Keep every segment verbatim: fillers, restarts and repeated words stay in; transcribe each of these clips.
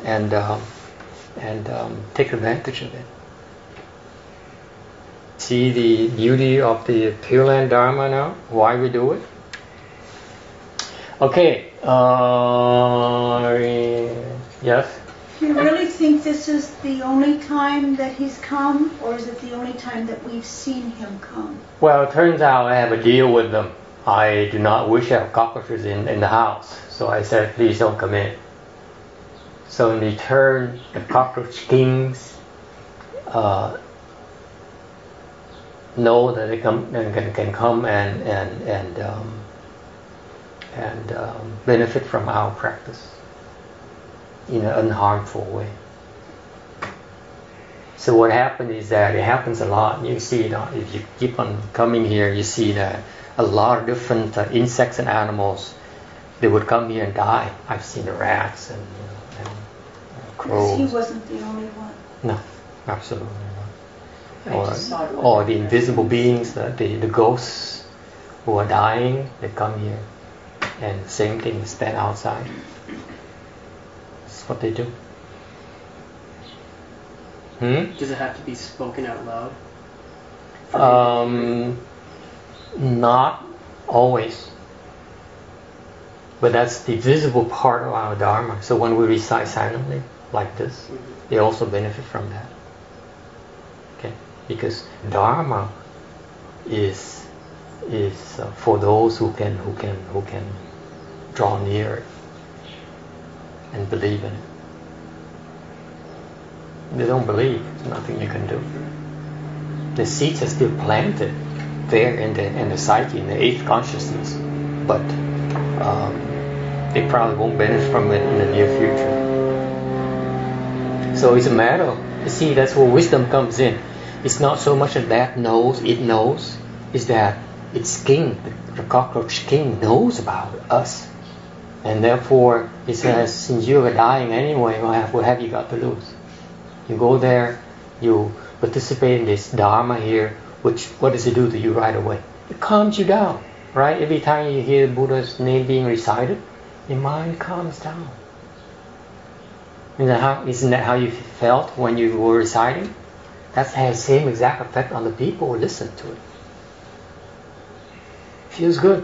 and um, and um, take advantage of it. See the beauty of the Pure Land Dharma now? Why we do it? Okay. Uh, yes? Do you really think this is the only time that he's come, or is it the only time that we've seen him come? Well, it turns out I have a deal with them. I do not wish to have cockroaches in, in the house. So I said, please don't come in. So in return, the cockroach kings uh, know that they come and can, can come and and and um, and um, benefit from our practice in an unharmful way. So what happens is that it happens a lot. You see it if you keep on coming here. You see that a lot of different uh, insects and animals, they would come here and die. I've seen the rats and, you know, and uh, crows. He wasn't the only one. No, absolutely not. Or, or the invisible beings, the, the the ghosts who are dying, they come here, and the same thing, they stand outside. That's what they do. Hmm? Does it have to be spoken out loud? Um, not always. But that's the visible part of our Dharma. So when we recite silently, like this, mm-hmm. they also benefit from that. Okay? Because Dharma is is uh, for those who can who can who can draw near it and believe in it. They don't believe, there's nothing you can do. The seeds are still planted there in the in the psyche, in the eighth consciousness, but um, they probably won't benefit from it in the near future. So it's a matter of, you see, that's where wisdom comes in. It's not so much that that knows, it knows, it's that its king, the cockroach king, knows about us. And therefore, he says, since you are dying anyway, what have, what have you got to lose? You go there, you participate in this Dharma here, which, what does it do to you right away? It calms you down, right? Every time you hear Buddha's name being recited, your mind calms down. Isn't that how, isn't that how you felt when you were reciting? That has the same exact effect on the people who listen to it. Feels good.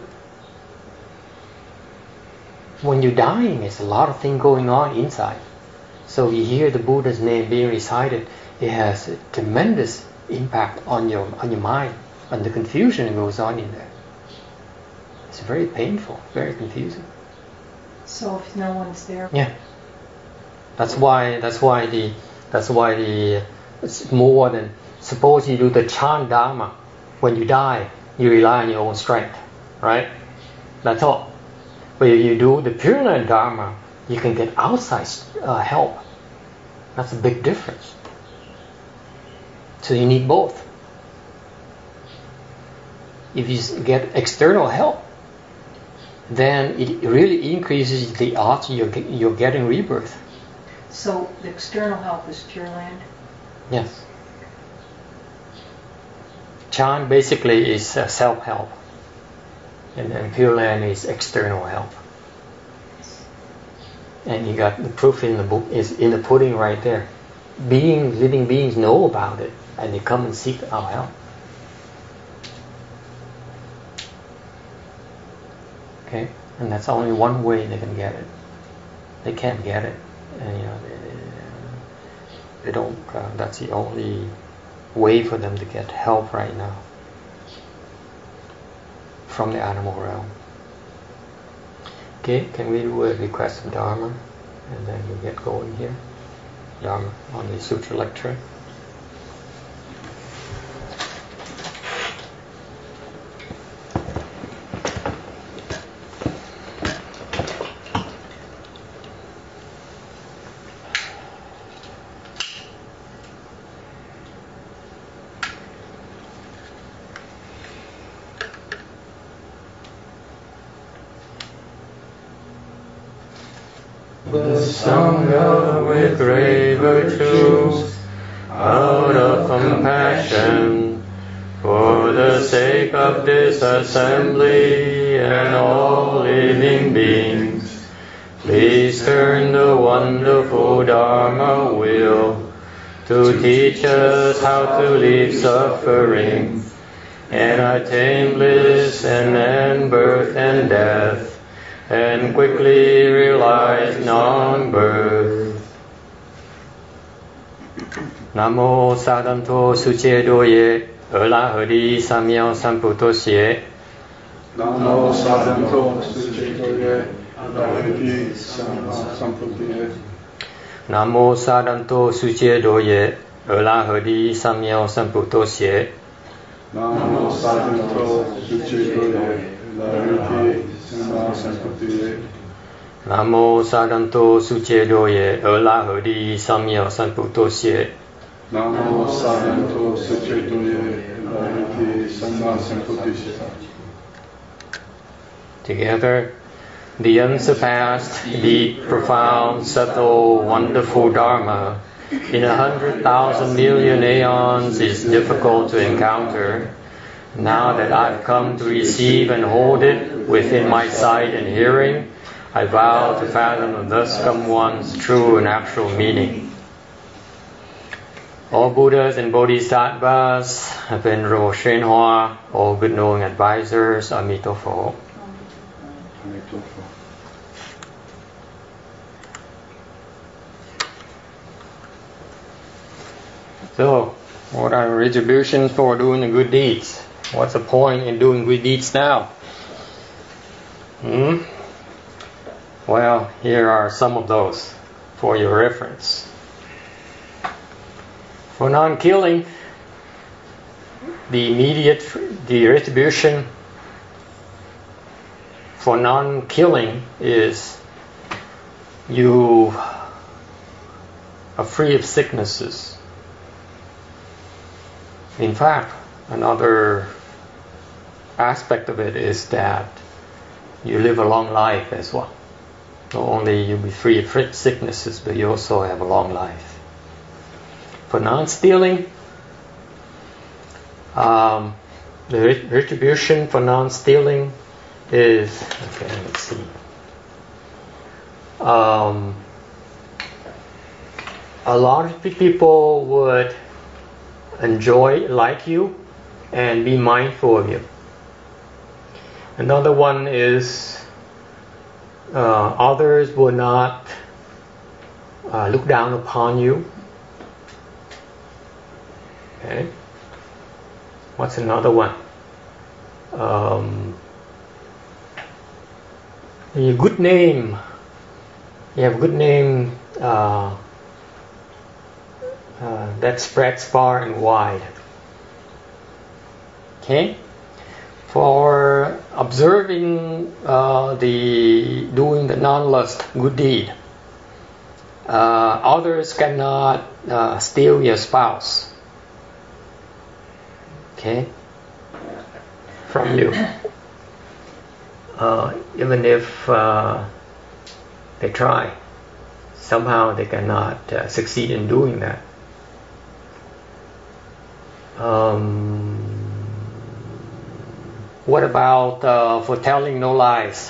When you're dying, there's a lot of things going on inside. So you hear the Buddha's name being recited, it has a tremendous impact on your on your mind, and the confusion that goes on in there. It's very painful, very confusing. So if no one's there, yeah, that's why that's why the that's why the it's more than, suppose you do the chant Dharma, when you die, you rely on your own strength, right? That's all. But if you do the Pure Land Dharma, you can get outside uh, help. That's a big difference. So you need both. If you get external help, then it really increases the odds you're, you're getting rebirth. So the external help is Pure Land? Yes. Chan basically is uh, self-help. And then Pure Land is external help. And you got the proof in the book, is in the pudding right there. Beings, living beings know about it, and they come and seek our help. Okay, and that's only one way they can get it. They can't get it, and you know they, they don't. Uh, that's the only way for them to get help right now from the animal realm. Okay, can we do a request of Dharma? And then we'll get going here. Dharma on the Sutra lecture. The Sangha with great virtues, out of compassion, for the sake of this assembly and all living beings, Please turn the wonderful Dharma wheel to teach us how to leave suffering and attain bliss and end birth and death and quickly realize non-birth. Nam mô Sa Đam Tho Su Che Do Ye Ở La Hờ Đi Sam Miao Sam Pu To Xie. Nam mô Sa Đam Tho Su Che Do Ye La Hờ Đi Sam Miao Sam Pu To Xie. Nam mô Sa Đam Tho Su Che Do Ye Ở La Hờ Đi Sam Miao Sam Pu To Xie. Nam mô Sa Đam Tho Su Che Do Ye La Hờ Đi Sam Miao Sam Pu To Xie. Nam mô Sa Đam Tho Su Che Do Ye Ở La Hờ Đi Sam Miao Sam Pu To Xie. Nam mô Sa Đam Tho Su Che Do Ye La Hờ Đi Sam Miao Sam Pu To Xie. Together, the unsurpassed, deep, profound, subtle, wonderful Dharma in a hundred thousand million aeons is difficult to encounter. Now that I've come to receive and hold it within my sight and hearing, I vow to fathom the thus come one's true and actual meaning. All Buddhas and Bodhisattvas, Venerable Shenhua, all good knowing advisors, Amitofo. So, what are retributions for doing the good deeds? What's the point in doing good deeds now? Hmm? Well, here are some of those for your reference. For non-killing, the immediate, the retribution for non-killing is you are free of sicknesses. In fact, another aspect of it is that you live a long life as well. Not only you be free of sicknesses, but you also have a long life. For non-stealing, um, the retribution for non-stealing is, okay, let's see. Um, a lot of people would enjoy, like you, and be mindful of you. Another one is uh, others will not uh, look down upon you. Okay. What's another one? Um, a good name. You have a good name uh, uh, that spreads far and wide. Okay. For observing uh, the doing the non-lust good deed, uh, others cannot uh, steal your spouse. Okay, from you. Uh, even if uh, they try, somehow they cannot uh, succeed in doing that. Um, what about uh, for telling no lies?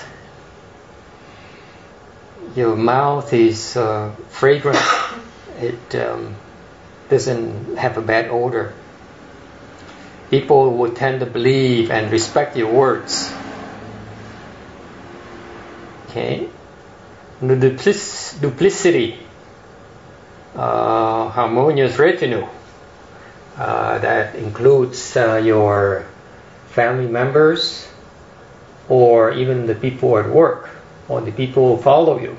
Your mouth is uh, fragrant. It um, doesn't have a bad odor. People will tend to believe and respect your words. Okay. The duplic- duplicity, uh, harmonious retinue, uh, that includes uh, your family members or even the people at work or the people who follow you.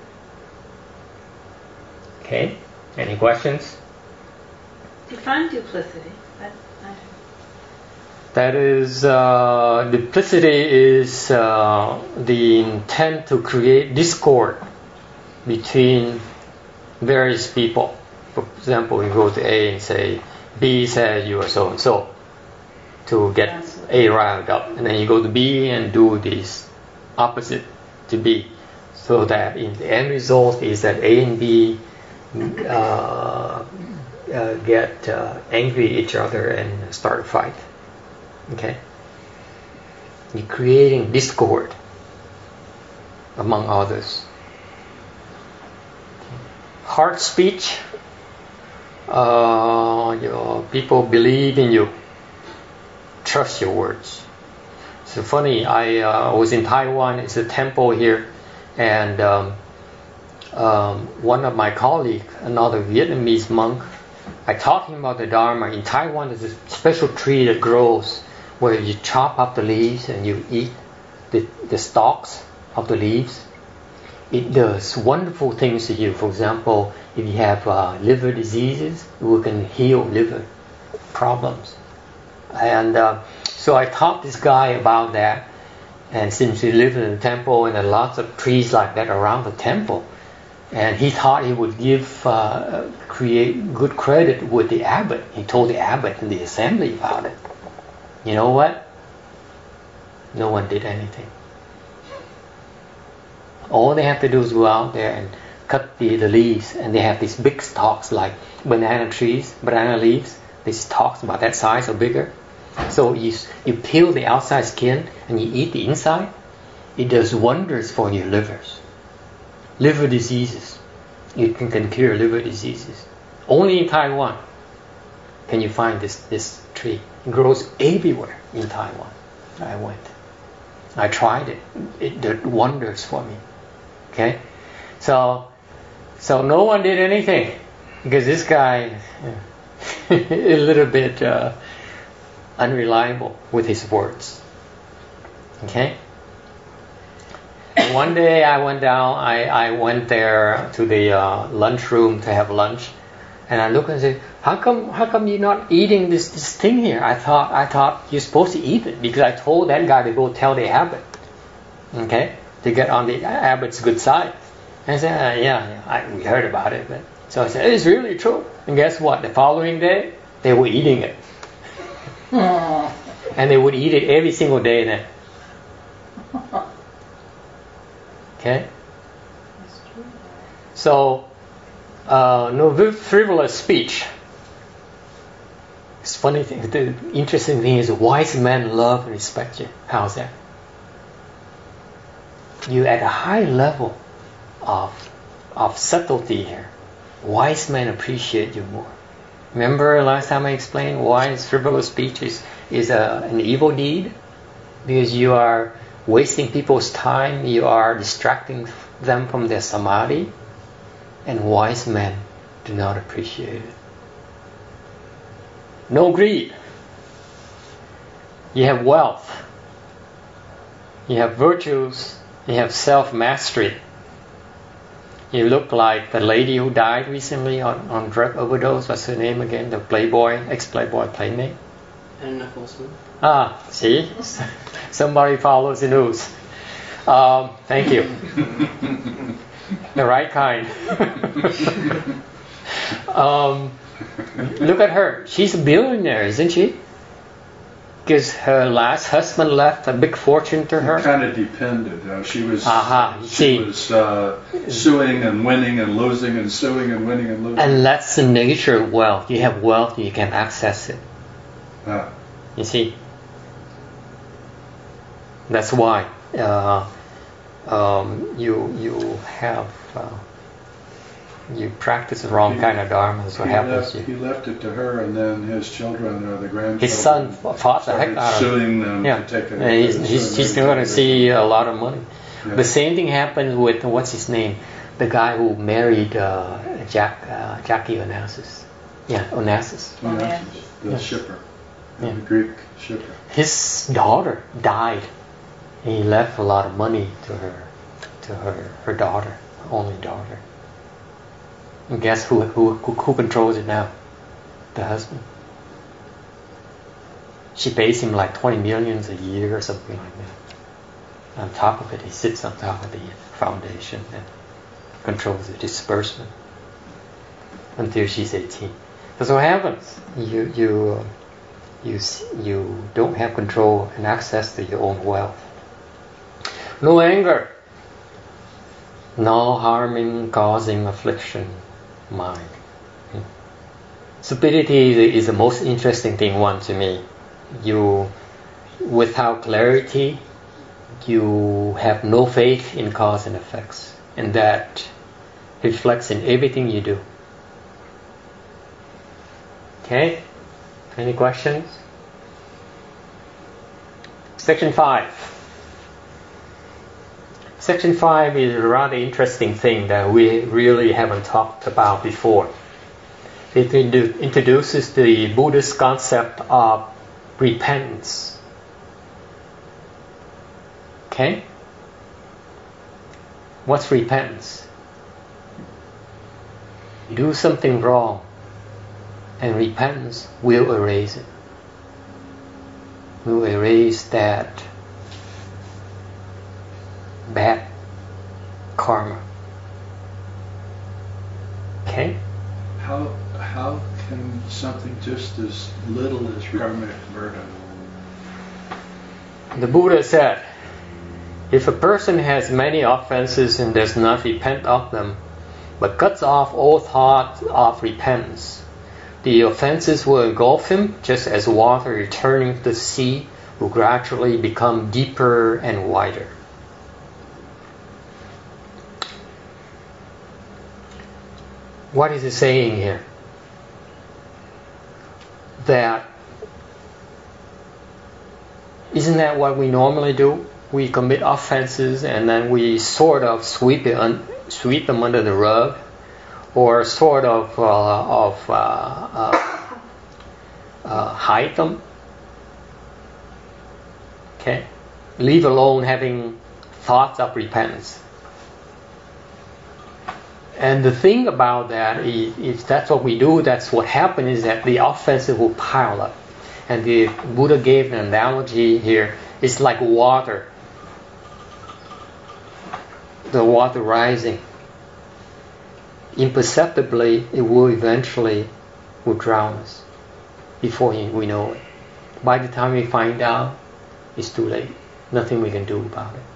Okay. Any questions? Define duplicity. That, I... That is, uh, duplicity is uh, the intent to create discord between various people. For example, you go to A and say, B says you are so and so, to get A riled up. And then you go to B and do this opposite to B. So that in the end result is that A and B uh, uh, get uh, angry at each other and start a fight. Okay? You're creating discord among others. hard speech, uh, your people believe in you. Trust your words. So funny, I uh, was in Taiwan. It's a temple here, and um, um, one of my colleagues, another Vietnamese monk, I taught him about the Dharma. In Taiwan, there's a special tree that grows where you chop up the leaves and you eat the, the stalks of the leaves. It does wonderful things to you. For example, if you have uh, liver diseases, we can heal liver problems. And uh, so I taught this guy about that. And since he lived in the temple and there are lots of trees like that around the temple, and he thought he would give, uh, create good credit with the abbot. He told the abbot in the assembly about it. You know what? No one did anything. All they have to do is go out there and cut the, the leaves, and they have these big stalks like banana trees, banana leaves. These stalks about that size or bigger. So you you peel the outside skin and you eat the inside. It does wonders for your livers. Liver diseases. You can, can cure liver diseases. Only in Taiwan can you find this, this tree. It grows everywhere in Taiwan. I went. I tried it. It did wonders for me. Okay? So, so no one did anything because this guy a little bit uh, unreliable with his words. Okay? One day I went down, I, I went there to the uh, lunchroom to have lunch, and I looked and said, how come how come you're not eating this, this thing here? I thought I thought you're supposed to eat it because I told that guy to go tell the abbot, okay, to get on the abbot's good side. And I said, uh, yeah, yeah I, we heard about it. But, so I said, it's really true. And guess what? The following day, they were eating it. And they would eat it every single day then. Okay? So, uh, no frivolous speech. It's funny thing. The interesting thing is, wise men love and respect you. How's that? You're at a high level of of subtlety here. Wise men appreciate you more. Remember last time I explained why frivolous speech is, is a, an evil deed? Because you are wasting people's time, you are distracting them from their samadhi, and wise men do not appreciate it. No greed. You have wealth. You have virtues. You have self-mastery. You look like the lady who died recently on, on drug overdose. What's her name again? The Playboy, ex-Playboy playmate? Anna Holzman. Ah, see? Somebody follows the news. Um, thank you. The right kind. um, look at her. She's a billionaire, isn't she? Because her last husband left a big fortune to her. Kind of depended. Uh, she was Aha, she see. was uh, suing and winning and losing and suing and winning and losing. And that's the nature of wealth. You have wealth, you can access it. Ah. You see? That's why uh, um, you you have uh, you practice the wrong He- kind of dharma. That's what he happens left, to he you. left it to her, and then his children or the grandchildren. His son fought the heck started out of him. suing them Yeah, to take it. and he's, he's, he's still going to see a lot of money. Yeah. The same thing happened with, what's his name? The guy who married uh, Jack uh, Jackie Onassis. Yeah, Onassis. Onassis, the Yeah. shipper, Yeah. the Greek shipper. His daughter died. He left a lot of money to her, to her, her daughter, her only daughter. And guess who, who, who, who controls it now? The husband. She pays him like twenty millions a year or something like that. On top of it, he sits on top of the foundation and controls the disbursement until she's eighteen. That's what happens. You you you you don't have control and access to your own wealth. No anger. No harming, causing affliction, mind. Stupidity is, is the most interesting thing one to me. You, without clarity, you have no faith in cause and effects, and that reflects in everything you do. Okay? Any questions? Section five. Section five is a rather interesting thing that we really haven't talked about before. It introduces the Buddhist concept of repentance. Okay? What's repentance? You do something wrong, and repentance will erase it. Will erase that bad karma. Okay? How how can something just as little as karmic murder? The Buddha said, if a person has many offenses and does not repent of them, but cuts off all thought of repentance, the offenses will engulf him just as water returning to the sea will gradually become deeper and wider. What is it saying here? That isn't that what we normally do? We commit offenses and then we sort of sweep it un- sweep them under the rug, or sort of uh, of uh, uh, uh, hide them. Okay, leave alone having thoughts of repentance. And the thing about that is, if that's what we do, that's what happens, is that the offenses will pile up. And the Buddha gave an analogy here. It's like water. The water rising. Imperceptibly, it will eventually will drown us before we know it. By the time we find out, it's too late. Nothing we can do about it.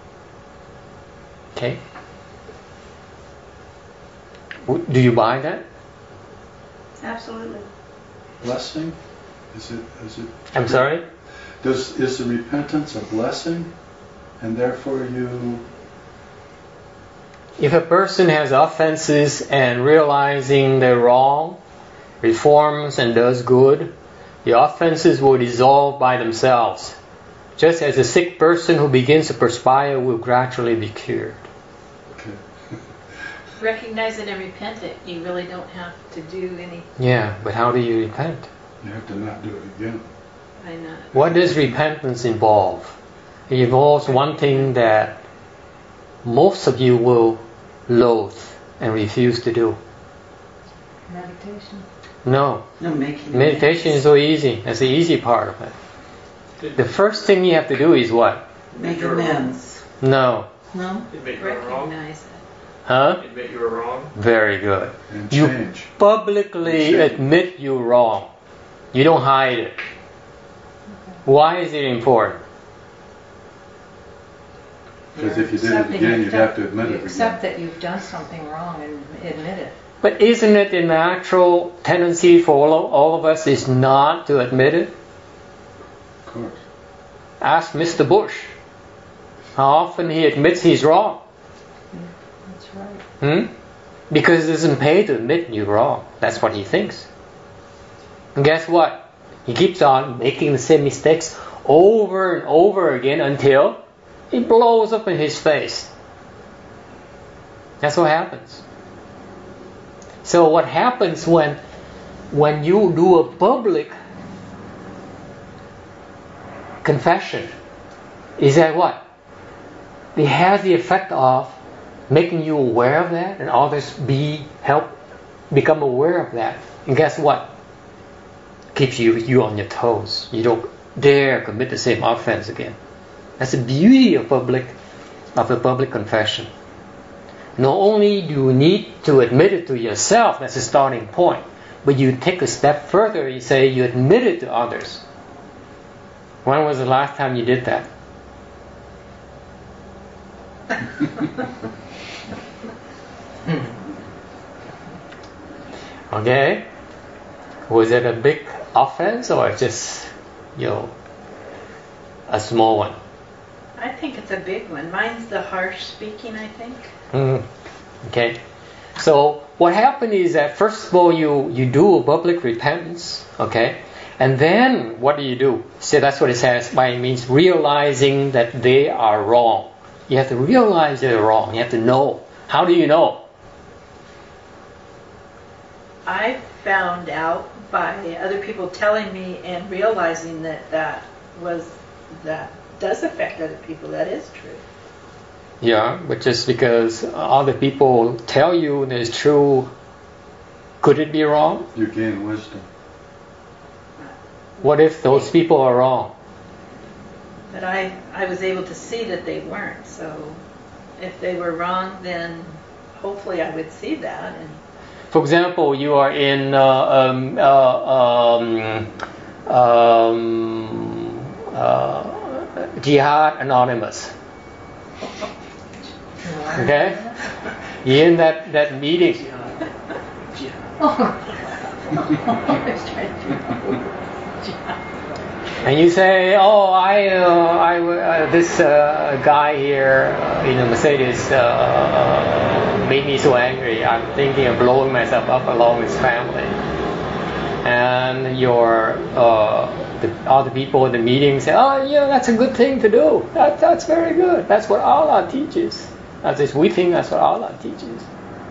Okay? Do you buy that? Absolutely. Blessing? Is it? Is it? I'm sorry? Does is the repentance a blessing, and therefore you? If a person has offenses and realizing they're wrong, reforms and does good, the offenses will dissolve by themselves. Just as a sick person who begins to perspire will gradually be cured. Okay. Recognize it and repent it. You really don't have to do any. Yeah, but how do you repent? You have to not do it again. By not. What does repentance involve? It involves one thing that most of you will loathe and refuse to do. Meditation. No. No, making Meditation is so easy. That's the easy part of it. The first thing you have to do is what? Make amends. No. No? Admit you were wrong. Recognize it. Huh? Admit you were wrong. Very good. And You change. publicly Change. admit you're wrong. You don't hide it. Why is it important? Because if you did it Accepting again, you've you'd done- have to admit you it accept again. that you've done something wrong and admit it. But isn't it the natural tendency for all of, all of us is not to admit it? Of course. Ask Mister Bush. How often he admits he's wrong? That's right. Hmm? Because it doesn't pay to admit you're wrong. That's what he thinks. And guess what? He keeps on making the same mistakes over and over again until it blows up in his face. That's what happens. So what happens when when you do a public confession is that what? It has the effect of making you aware of that, and others be help become aware of that. And guess what? Keeps you you on your toes. You don't dare commit the same offense again. That's the beauty of public of a public confession. Not only do you need to admit it to yourself, that's a starting point, but you take a step further. You say you admit it to others. When was the last time you did that? Okay? Was it a big offense or just, you know, a small one? I think it's a big one. Mine's the harsh speaking, I think. Mm. Okay. So what happened is that first of all you, you do a public repentance, okay? And then what do you do? So that's what it says by it means realizing that they are wrong. You have to realize they're wrong. You have to know. How do you know? I found out by other people telling me and realizing that that was that does affect other people. That is true. Yeah, but just because other people tell you that it's true, could it be wrong? You gain wisdom. What if those people are wrong? But I, I was able to see that they weren't. So if they were wrong, then hopefully I would see that. And For example, you are in uh, um, uh, um, um, uh, Jihad Anonymous. Okay? You're in that, that meeting. And you say, oh, I, uh, I, uh, this uh, guy here uh, in the Mercedes uh, uh, made me so angry. I'm thinking of blowing myself up along with family. And your uh, the other people in the meeting say, oh, yeah, that's a good thing to do. That, that's very good. That's what Allah teaches. At least we think that's what Allah teaches.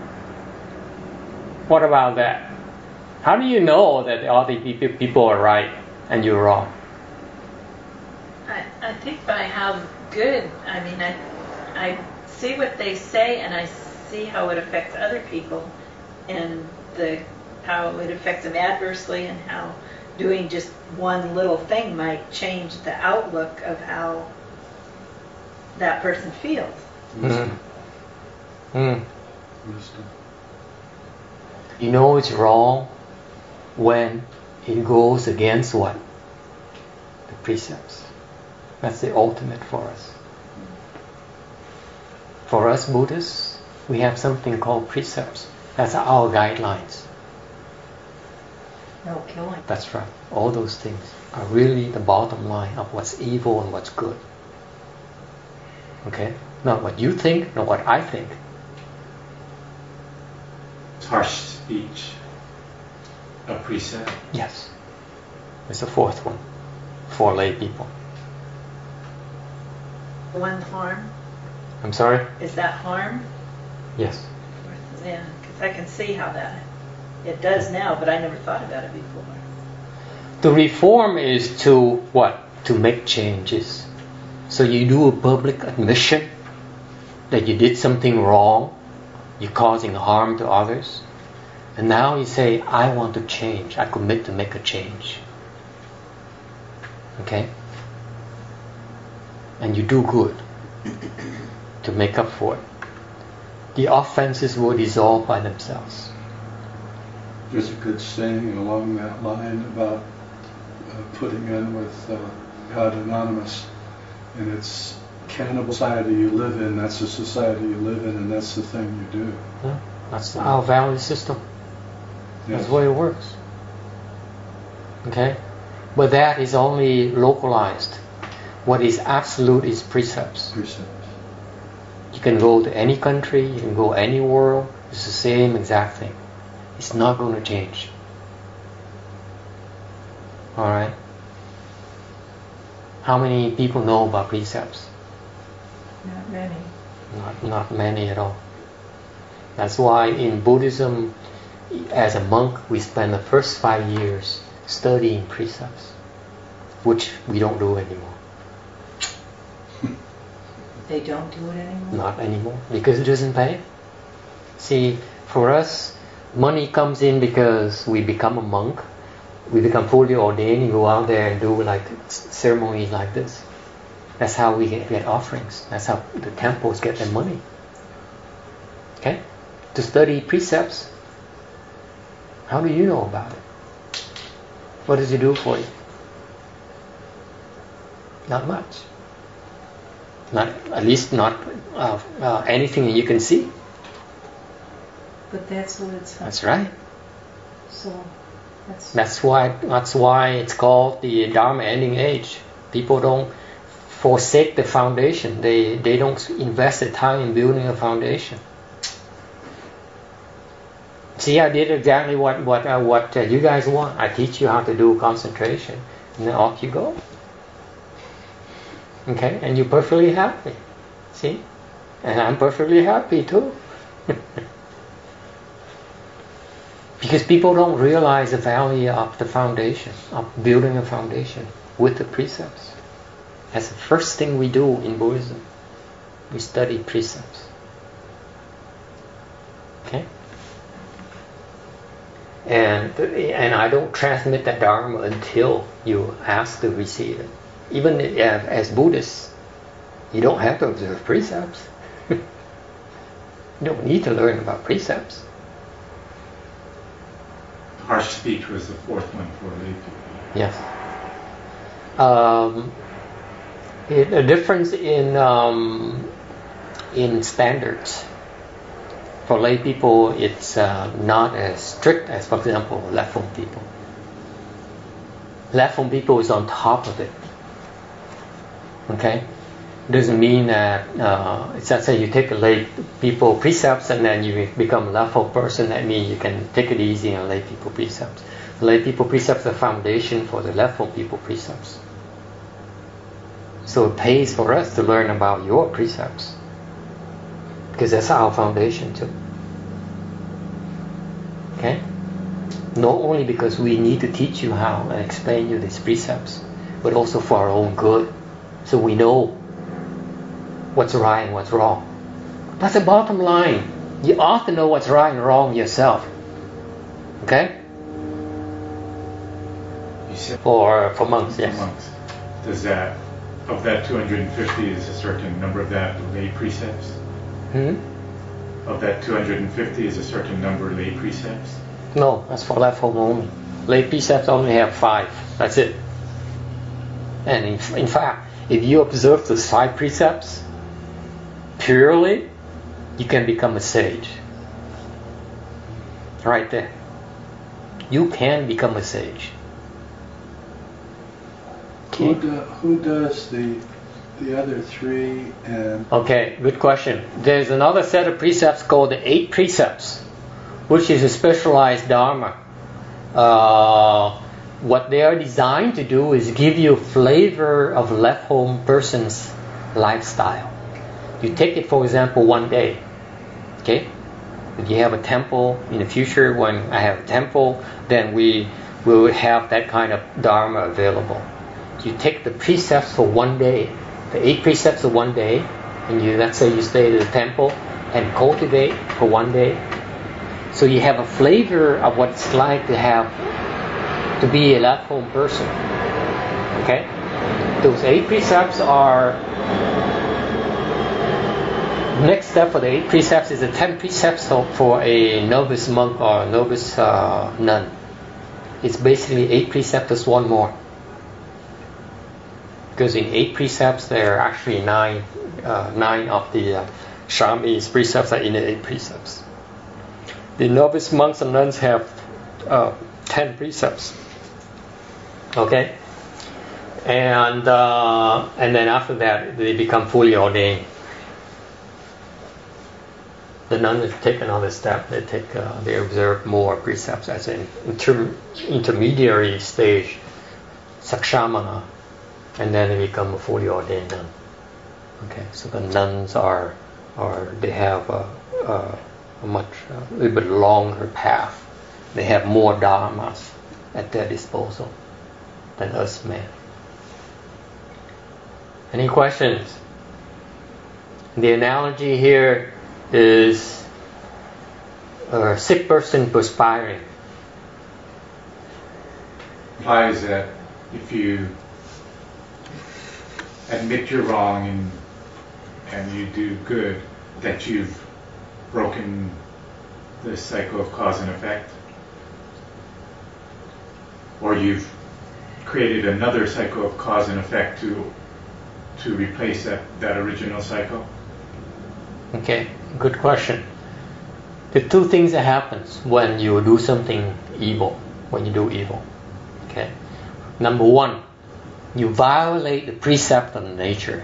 What about that? How do you know that the other people are right and you're wrong? I, I think by how good, I mean, I, I see what they say and I see how it affects other people and the how it affects them adversely and how doing just one little thing might change the outlook of how that person feels. Mm. Mm. Wisdom. You know it's wrong when it goes against what? The precepts. That's the ultimate for us. For us Buddhists, we have something called precepts. That's our guidelines. No killing. That's right. All those things are really the bottom line of what's evil and what's good. Okay? Not what you think, not what I think. Harsh speech, a precept. Yes. It's the fourth one for lay people. One harm, I'm sorry? is that harm? Yes. Yeah, because I can see how that, it does now, but I never thought about it before. The reform is to what? To make changes. So you do a public admission that you did something wrong, you're causing harm to others, and now you say, I want to change, I commit to make a change. Okay? And you do good to make up for it. The offenses will dissolve by themselves. There's a good saying along that line about uh, putting in with uh, God Anonymous, and it's cannibal society you live in, that's the society you live in, and that's the thing you do. Yeah, that's our value system. Yes. That's the way it works. Okay? But that is only localized. What is absolute is precepts. Precepts. You can go to any country, you can go any world, it's the same exact thing. It's not going to change. Alright? How many people know about precepts? Not many. Not, not many at all. That's why in Buddhism, as a monk, we spend the first five years studying precepts, which we don't do anymore. They don't do it anymore? Not anymore, because it doesn't pay. See, for us, money comes in because we become a monk, we become fully ordained, and go out there and do like ceremonies like this. That's how we get, get offerings. That's how the temples get their money. Okay? To study precepts. How do you know about it? What does it do for you? Not much. Not, at least not uh, uh, anything that you can see. But that's what it's. That's right. So that's. That's why. That's why it's called the Dharma ending age. People don't forsake the foundation. They they don't invest the time in building a foundation. see, I did exactly what what uh, what uh, you guys want. I teach you how to do concentration, and then off you go. Okay, and you're perfectly happy. See, and I'm perfectly happy too. Because people don't realize the value of the foundation, of building a foundation with the precepts. That's the first thing we do in Buddhism. We study precepts. Okay? And and I don't transmit the Dharma until you ask to receive it. Even as Buddhists, you don't have to observe precepts. You don't need to learn about precepts. Harsh speech was the fourth one for lay people. Yes. Um, it, a difference in um, in standards. For lay people, it's uh, not as strict as, for example, left form people. Left form people is on top of it. Okay? Doesn't mean that uh, it's not saying you take the lay people precepts and then you become a left form person. That means you can take it easy on lay people precepts. Lay people precepts are the foundation for the left form people precepts. So it pays for us to learn about your precepts, because that's our foundation too. Okay? Not only because we need to teach you how and explain you these precepts, but also for our own good, so we know what's right and what's wrong. That's the bottom line. You ought to know what's right and wrong yourself. Okay? You said For for monks, for yes. monks. Does that, of that two hundred fifty, is a certain number of that lay precepts? Hmm? Of that two hundred fifty, is a certain number lay precepts? No, that's for left form only. Lay precepts only have five. That's it. And in, in fact, if you observe those five precepts purely, you can become a sage. Right there. You can become a sage. Who, do, who does the the other three and Okay, good question. There's another set of precepts called the eight precepts, which is a specialized Dharma. Uh, what they are designed to do is give you a flavor of left home person's lifestyle. You take it, for example, one day. Okay? If you have a temple in the future, when I have a temple, then we will have that kind of Dharma available. You take the precepts for one day, the eight precepts for one day, and you, let's say you stay at the temple and cultivate for one day. So you have a flavor of what it's like to have, to be a left home person. Okay? Those eight precepts are, next step for the eight precepts is the ten precepts for a novice monk or a novice uh, nun. It's basically eight precepts plus one more. Because in eight precepts, there are actually nine, uh, nine of the uh, Shami's precepts are in the eight precepts. The novice monks and nuns have uh, ten precepts. Okay, and uh, and then after that, they become fully ordained. The nuns take another step. They take, uh, they observe more precepts as an inter- intermediary stage, sakshamana. And then they become a fully ordained nun. Okay, so the nuns are, are they have a, a, a much a little bit longer path. They have more dharmas at their disposal than us men. Any questions? The analogy here is a sick person perspiring. Implies that if you admit you're wrong and and you do good, that you've broken the cycle of cause and effect, or you've created another cycle of cause and effect to to replace that, that original cycle. Okay, good question. The two things that happens when you do something evil, when you do evil. Okay, number one, you violate the precept of nature.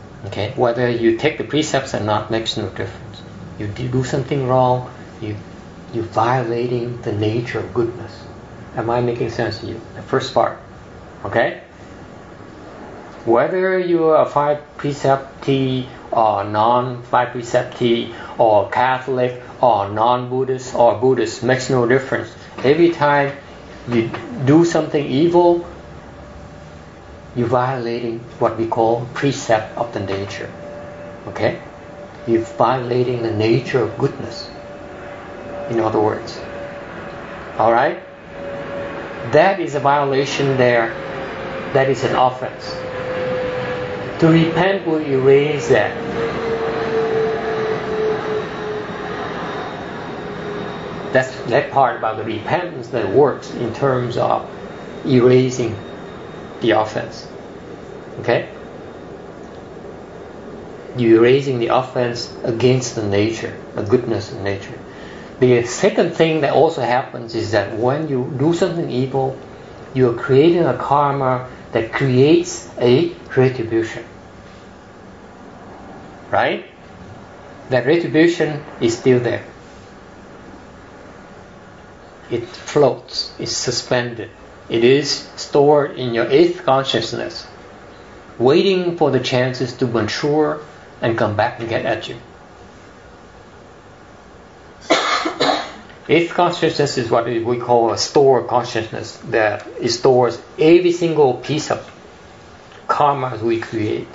Okay, whether you take the precepts or not makes no difference. You do something wrong, you you're violating the nature of goodness. Am I making sense to you? The first part. Okay? Whether you are a five preceptee or non-five preceptee or Catholic or non-Buddhist or Buddhist makes no difference. Every time you do something evil, you're violating what we call precept of the nature. Okay? You're violating the nature of goodness. In other words. Alright? That is a violation there. That is an offense. To repent will erase that. That's that part about the repentance that works in terms of erasing the offense. Okay? You're erasing the offense against the nature, the goodness of nature. The second thing that also happens is that when you do something evil, you're creating a karma that creates a retribution. Right? That retribution is still there. It floats, it's suspended. It is stored in your eighth consciousness, waiting for the chances to mature and come back and get at you. Eighth consciousness is what we call a store consciousness, that it stores every single piece of karma we create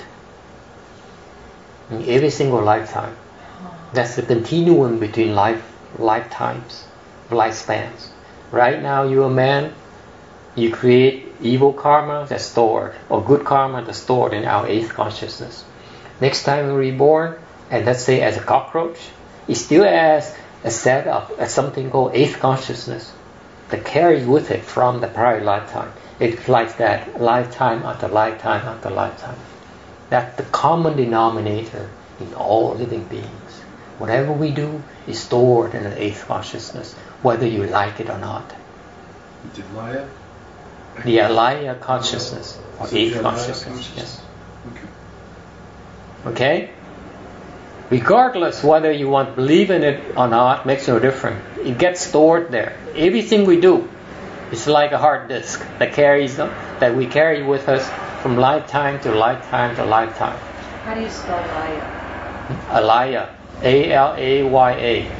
in every single lifetime. That's the continuum between life lifetimes, lifespans. Right now you're a man, you create evil karma that's stored, or good karma that's stored in our eighth consciousness. Next time you're reborn, and let's say as a cockroach, it still has a set of a something called eighth consciousness that carries with it from the prior lifetime. It's like that lifetime after lifetime after lifetime. That's the common denominator in all living beings. Whatever we do is stored in an eighth consciousness, whether you like it or not. The Alaya? The Alaya consciousness, or Is it eighth the Alaya consciousness. consciousness? Yes. Okay. Okay? Regardless whether you want to believe in it or not, makes no difference. It gets stored there. Everything we do is like a hard disk that carries that we carry with us from lifetime to lifetime to lifetime. How do you spell Laya? Alaya, A L A Y A,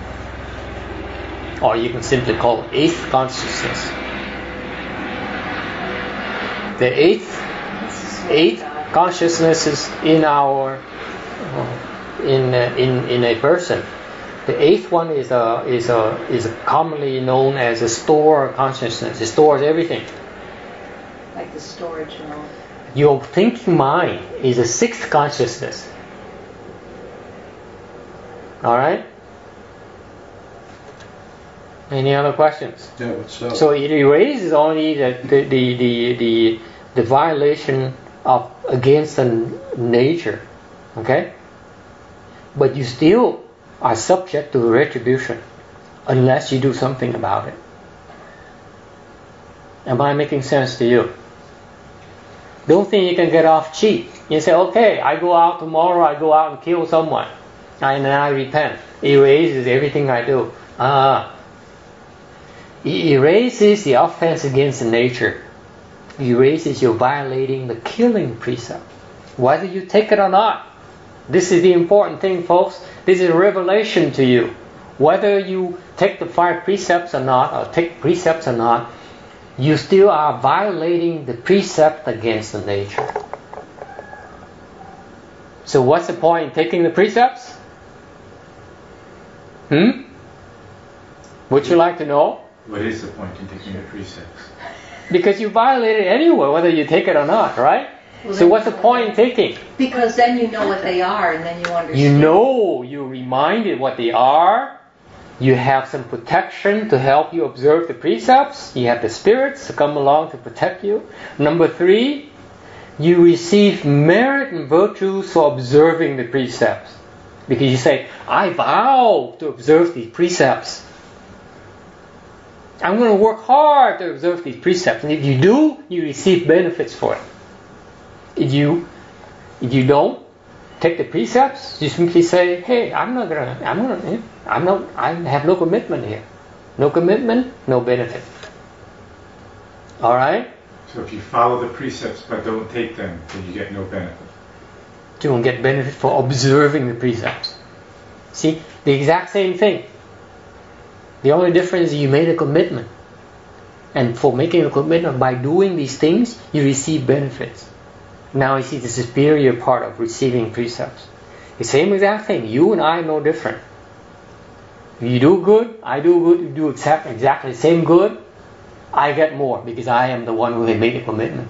or you can simply call it eighth consciousness. The eighth, eighth consciousness is in our. Uh, In, uh, in in a person. The eighth one is a is a is commonly known as a store consciousness. It stores everything. Like the storage and all. Your thinking mind is a sixth consciousness. All right. Any other questions? Yeah, what's up? So it erases only the the the the the, the violation of against the nature. Okay. But you still are subject to retribution unless you do something about it. Am I making sense to you? Don't think you can get off cheap. You say, okay, I go out tomorrow, I go out and kill someone, and then I repent. It erases everything I do. Ah, it erases the offense against nature. It erases you violating the killing precept, whether you take it or not. This is the important thing, folks. This is a revelation to you. Whether you take the five precepts or not, or take precepts or not, you still are violating the precept against the nature. So what's the point in taking the precepts? Hmm? Would you like to know? What is the point in taking the precepts? Because you violate it anyway, whether you take it or not, right? Well, So what's the point in taking? Because then you know what they are, and then you understand. You know, you're reminded what they are. You have some protection to help you observe the precepts. You have the spirits to come along to protect you. Number three, you receive merit and virtues for observing the precepts. Because you say, I vow to observe these precepts. I'm going to work hard to observe these precepts. And if you do, you receive benefits for it. If you, if you don't, take the precepts, you simply say, hey, I'm not gonna, I'm gonna, I'm not, I have no commitment here. No commitment, no benefit. All right? So if you follow the precepts but don't take them, then you get no benefit. You don't get benefit for observing the precepts. See, the exact same thing. The only difference is you made a commitment. And for making a commitment, by doing these things, you receive benefits. Now you see the superior part of receiving precepts. The same exact thing. You and I are no different. You do good, I do good, you do exact, exactly the same good, I get more because I am the one who made a commitment.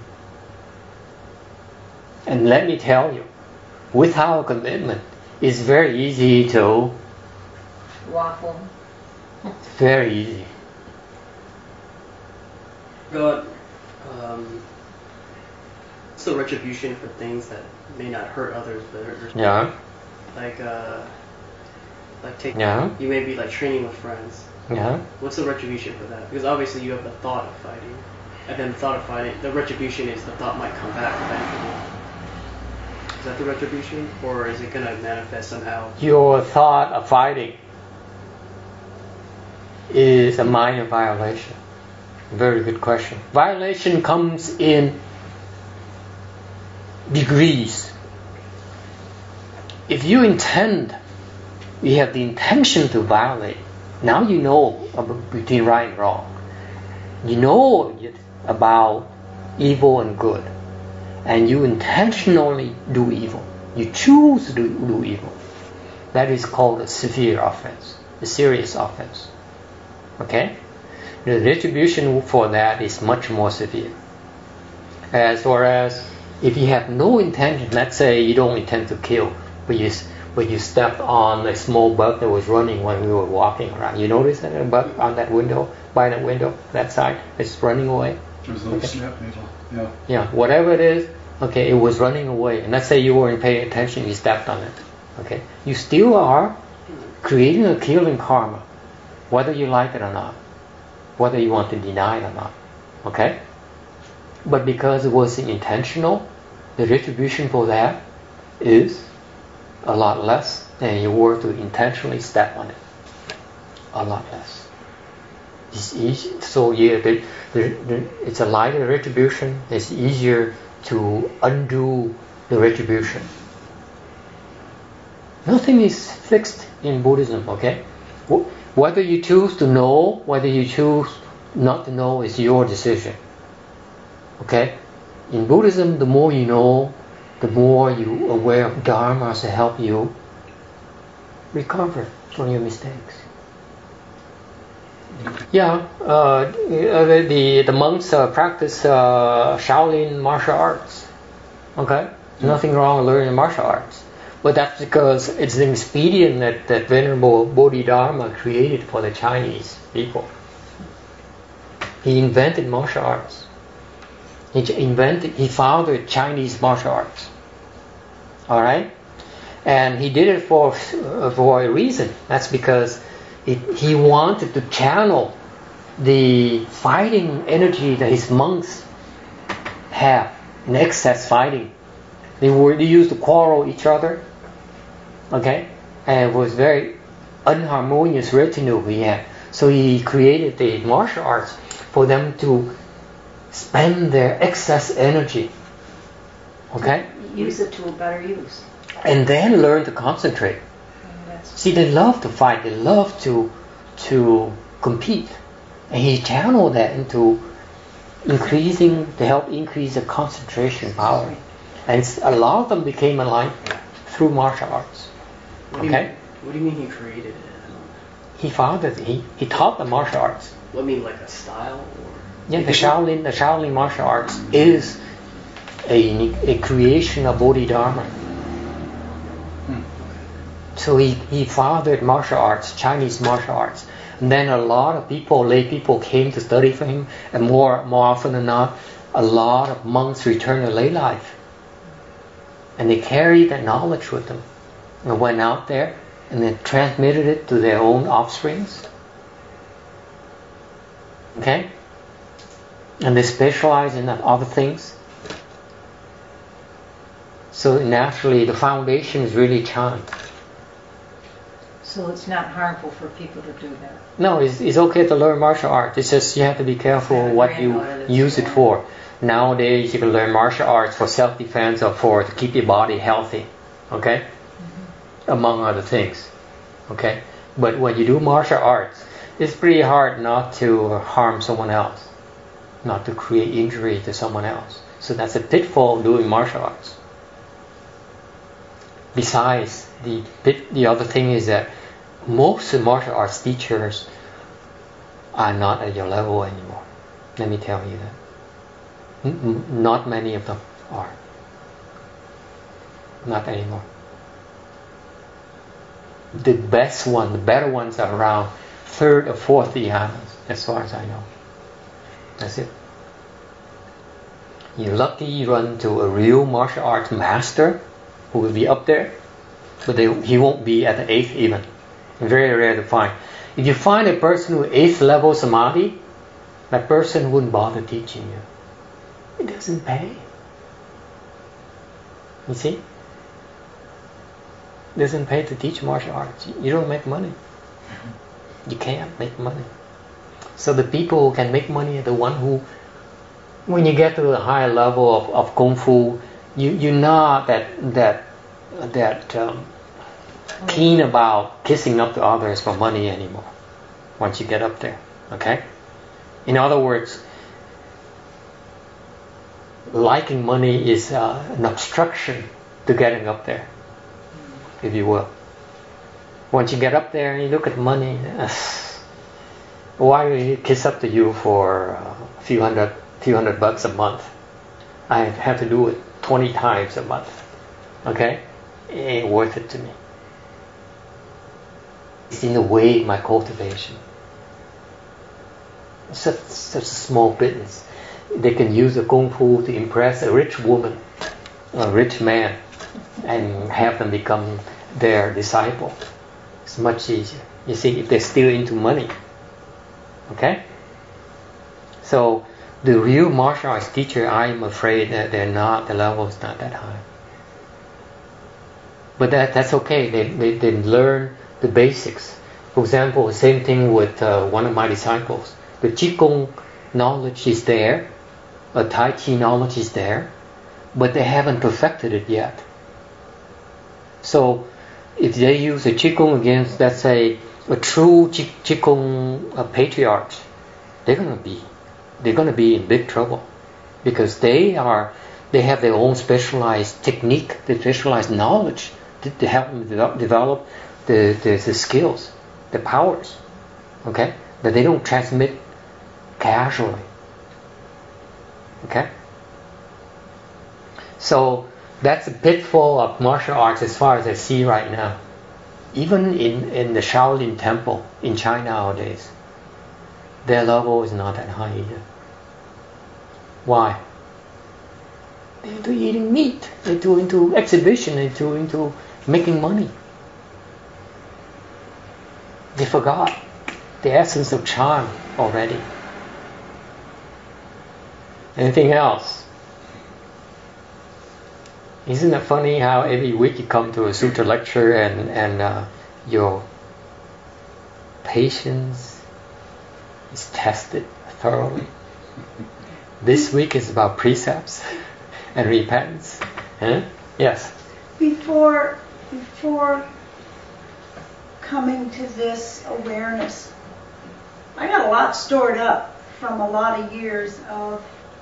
And let me tell you, without a commitment, it's very easy to... Waffle. Very easy. God, um, so retribution for things that may not hurt others, but hurt Yeah. like uh, like take Yeah. you may be like training with friends. Yeah. What's the retribution for that? Because obviously you have the thought of fighting, and then the thought of fighting, the retribution is the thought might come back eventually. Is that the retribution, or is it gonna manifest somehow? Your thought of fighting is a minor violation. Very good question. Violation comes in degrees. If you intend, you have the intention to violate, now you know about between right and wrong. You know about evil and good. And you intentionally do evil. You choose to do, do evil. That is called a severe offense, a serious offense. Okay? The retribution for that is much more severe. As far as if you have no intention, let's say you don't intend to kill, but you, but you stepped on a small bug that was running when we were walking around. You notice that a bug on that window, by that window, that side, it's running away? There's a little Okay. snap needle. Yeah. Yeah, whatever it is, okay, it was running away. And let's say you weren't paying attention, you stepped on it. Okay? You still are creating a killing karma, whether you like it or not, whether you want to deny it or not. Okay? But because it was intentional, the retribution for that is a lot less than you were to intentionally step on it. A lot less. It's easy. So yeah, the, the, the, it's a lighter retribution. It's easier to undo the retribution. Nothing is fixed in Buddhism, okay? Whether you choose to know, whether you choose not to know is your decision. Okay? In Buddhism, the more you know, the more you are aware of Dharma to help you recover from your mistakes. Yeah, uh, the, the the monks uh, practice uh, Shaolin martial arts. Okay? There's nothing wrong with learning martial arts. But that's because it's an expedient that, that Venerable Bodhidharma created for the Chinese people. He invented martial arts. He invented, he founded Chinese martial arts. Alright? And he did it for, for a reason. That's because it, he wanted to channel the fighting energy that his monks have, in excess fighting. They were they used to quarrel each other. Okay? And it was very unharmonious retinue he had. So he created the martial arts for them to spend their excess energy. Okay? Use it to a better use. And then learn to concentrate. See, they love to fight, they love to to compete. And he channeled that into increasing, to help increase the concentration power. And a lot of them became enlightened through martial arts. What do you Okay? mean, what do you mean he created it? He founded, he, he taught the martial arts. What do you mean, like a style? Or Yeah, the Shaolin, the Shaolin martial arts is a, a creation of Bodhidharma. So he, he fathered martial arts, Chinese martial arts. And then a lot of people, lay people came to study for him. And more, more often than not, a lot of monks returned to lay life. And they carried that knowledge with them. And went out there and then transmitted it to their own offsprings. Okay? And they specialize in other things. So naturally, the foundation is really chant. So it's not harmful for people to do that. No, it's, it's okay to learn martial arts. It's just you have to be careful what you use it for. Nowadays, you can learn martial arts for self-defense or for to keep your body healthy. Okay? Mm-hmm. Among other things. Okay? But when you do martial arts, it's pretty hard not to harm someone else. Not to create injury to someone else. So that's a pitfall doing martial arts. Besides, the pit, the other thing is that most martial arts teachers are not at your level anymore. Let me tell you that. N- not many of them are. Not anymore. The best one, the better ones are around third or fourth dhyānas, as far as I know. That's it. You're lucky you run to a real martial arts master who will be up there, but they, he won't be at the eighth even. Very rare to find. If you find a person with eighth level samadhi, that person wouldn't bother teaching you. It doesn't pay. You see? It doesn't pay to teach martial arts. You don't make money. You can't make money. So the people who can make money are the one who, when you get to a higher level of, of kung fu, you you're not that that that um, keen about kissing up to others for money anymore. Once you get up there, okay. In other words, liking money is uh, an obstruction to getting up there, if you will. Once you get up there and you look at money, uh, why do you kiss up to you for a few hundred, few hundred bucks a month? I have to do it twenty times a month. Okay? It ain't worth it to me. It's in the way of my cultivation. It's such, such a small business. They can use the kung fu to impress a rich woman, a rich man, and have them become their disciple. It's much easier. You see, if they're still into money. Okay? So, the real martial arts teacher, I'm afraid that they're not, the level is not that high. But that that's okay. They, they, they learn the basics. For example, the same thing with uh, one of my disciples. The Qigong knowledge is there. A Tai Chi knowledge is there. But they haven't perfected it yet. So, if they use a Qigong against, let's say, a true Qi, Qigong uh, patriarch, they're going to be they're going to be in big trouble, because they are they have their own specialized technique, their specialized knowledge to, to help them develop, develop the, the the skills, the powers, okay, that they don't transmit casually. Okay, so that's a pitfall of martial arts as far as I see right now. Even in, in the Shaolin Temple in China nowadays, their level is not that high either. Why? They're into eating meat, they're too into exhibition, they're too into making money. They forgot the essence of charm already. Anything else? Isn't it funny how every week you come to a sutra lecture and, and uh, your patience is tested thoroughly? This week is about precepts and repentance. Huh? Yes? Before, before coming to this awareness, I got a lot stored up from a lot of years of...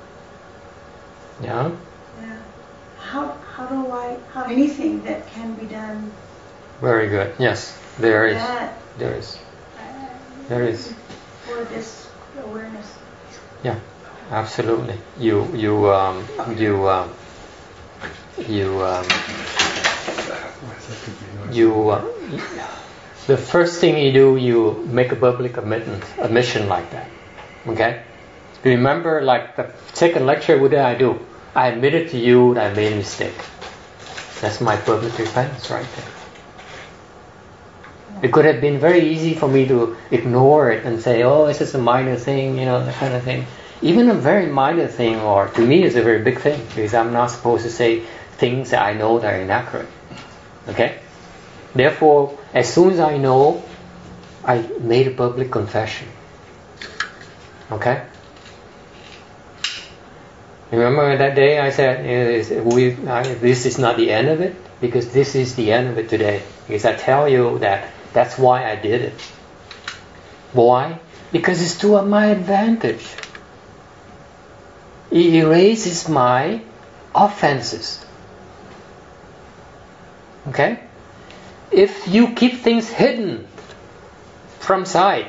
Yeah? Yeah. How, how do I, how anything that can be done? Very good. Yes, there is. That, there is. uh, There is. For this awareness. Yeah, absolutely. You, you, um, you, um, you, um, you. Uh, the first thing you do, you make a public admission, admission like that. Okay. Remember, like the second lecture, what did I do? I admitted to you that I made a mistake. That's my public repentance right there. It could have been very easy for me to ignore it and say, oh, it's just a minor thing, you know, that kind of thing. Even a very minor thing, or to me, is a very big thing, because I'm not supposed to say things that I know that are inaccurate. Okay? Therefore, as soon as I know, I made a public confession. Okay? Remember that day I said, we, I, this is not the end of it, because this is the end of it today. Because I tell you that that's why I did it. Why? Because it's to my advantage. It erases my offenses. Okay? If you keep things hidden from sight,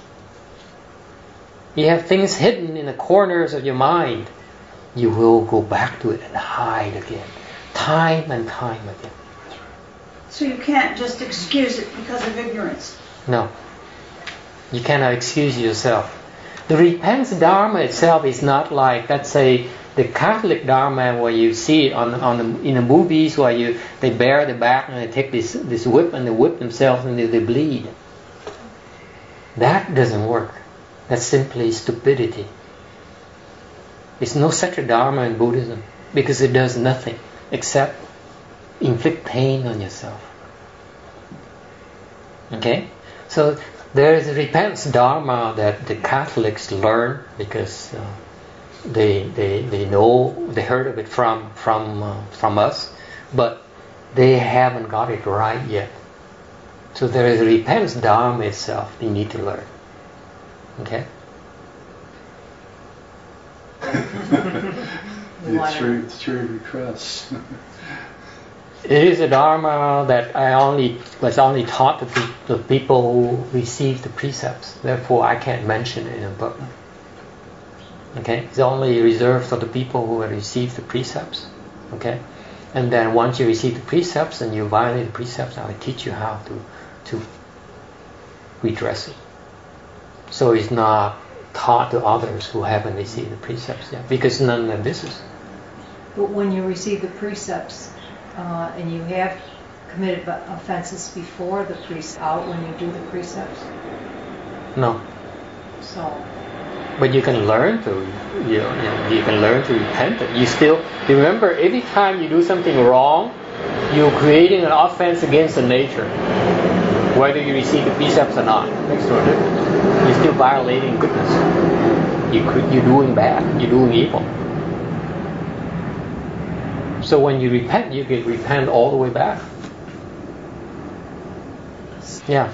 you have things hidden in the corners of your mind, you will go back to it and hide again, time and time again. So you can't just excuse it because of ignorance. No. You cannot excuse yourself. The repentance Dharma itself is not like, let's say, the Catholic Dharma where you see it on, on the, in the movies where you they bare the back and they take this, this whip and they whip themselves and they, they bleed. That doesn't work. That's simply stupidity. There's no such a Dharma in Buddhism because it does nothing except inflict pain on yourself. Okay? So there is a repentance Dharma that the Catholics learn because uh, they, they they know, they heard of it from from uh, from us, but they haven't got it right yet. So there is a repentance Dharma itself they need to learn. Okay? The three, three requests. It is a Dharma that I only was only taught to pe- the people who receive the precepts. Therefore, I can't mention it in a book. Okay, it's only reserved for the people who have received the precepts. Okay, and then once you receive the precepts and you violate the precepts, I will teach you how to to redress it. So it's not taught to others who haven't received the precepts yet, because none of this is. But when you receive the precepts, uh, and you have committed offenses before the precepts, out when you do the precepts? No. So. But you can learn to, you know, you know, you can learn to repent. You still, you remember, every time you do something wrong, you're creating an offense against the nature, whether you receive the precepts or not. Makes no difference. You're still violating goodness. You could, you're doing bad. You're doing evil. So when you repent, you can repent all the way back. Yeah.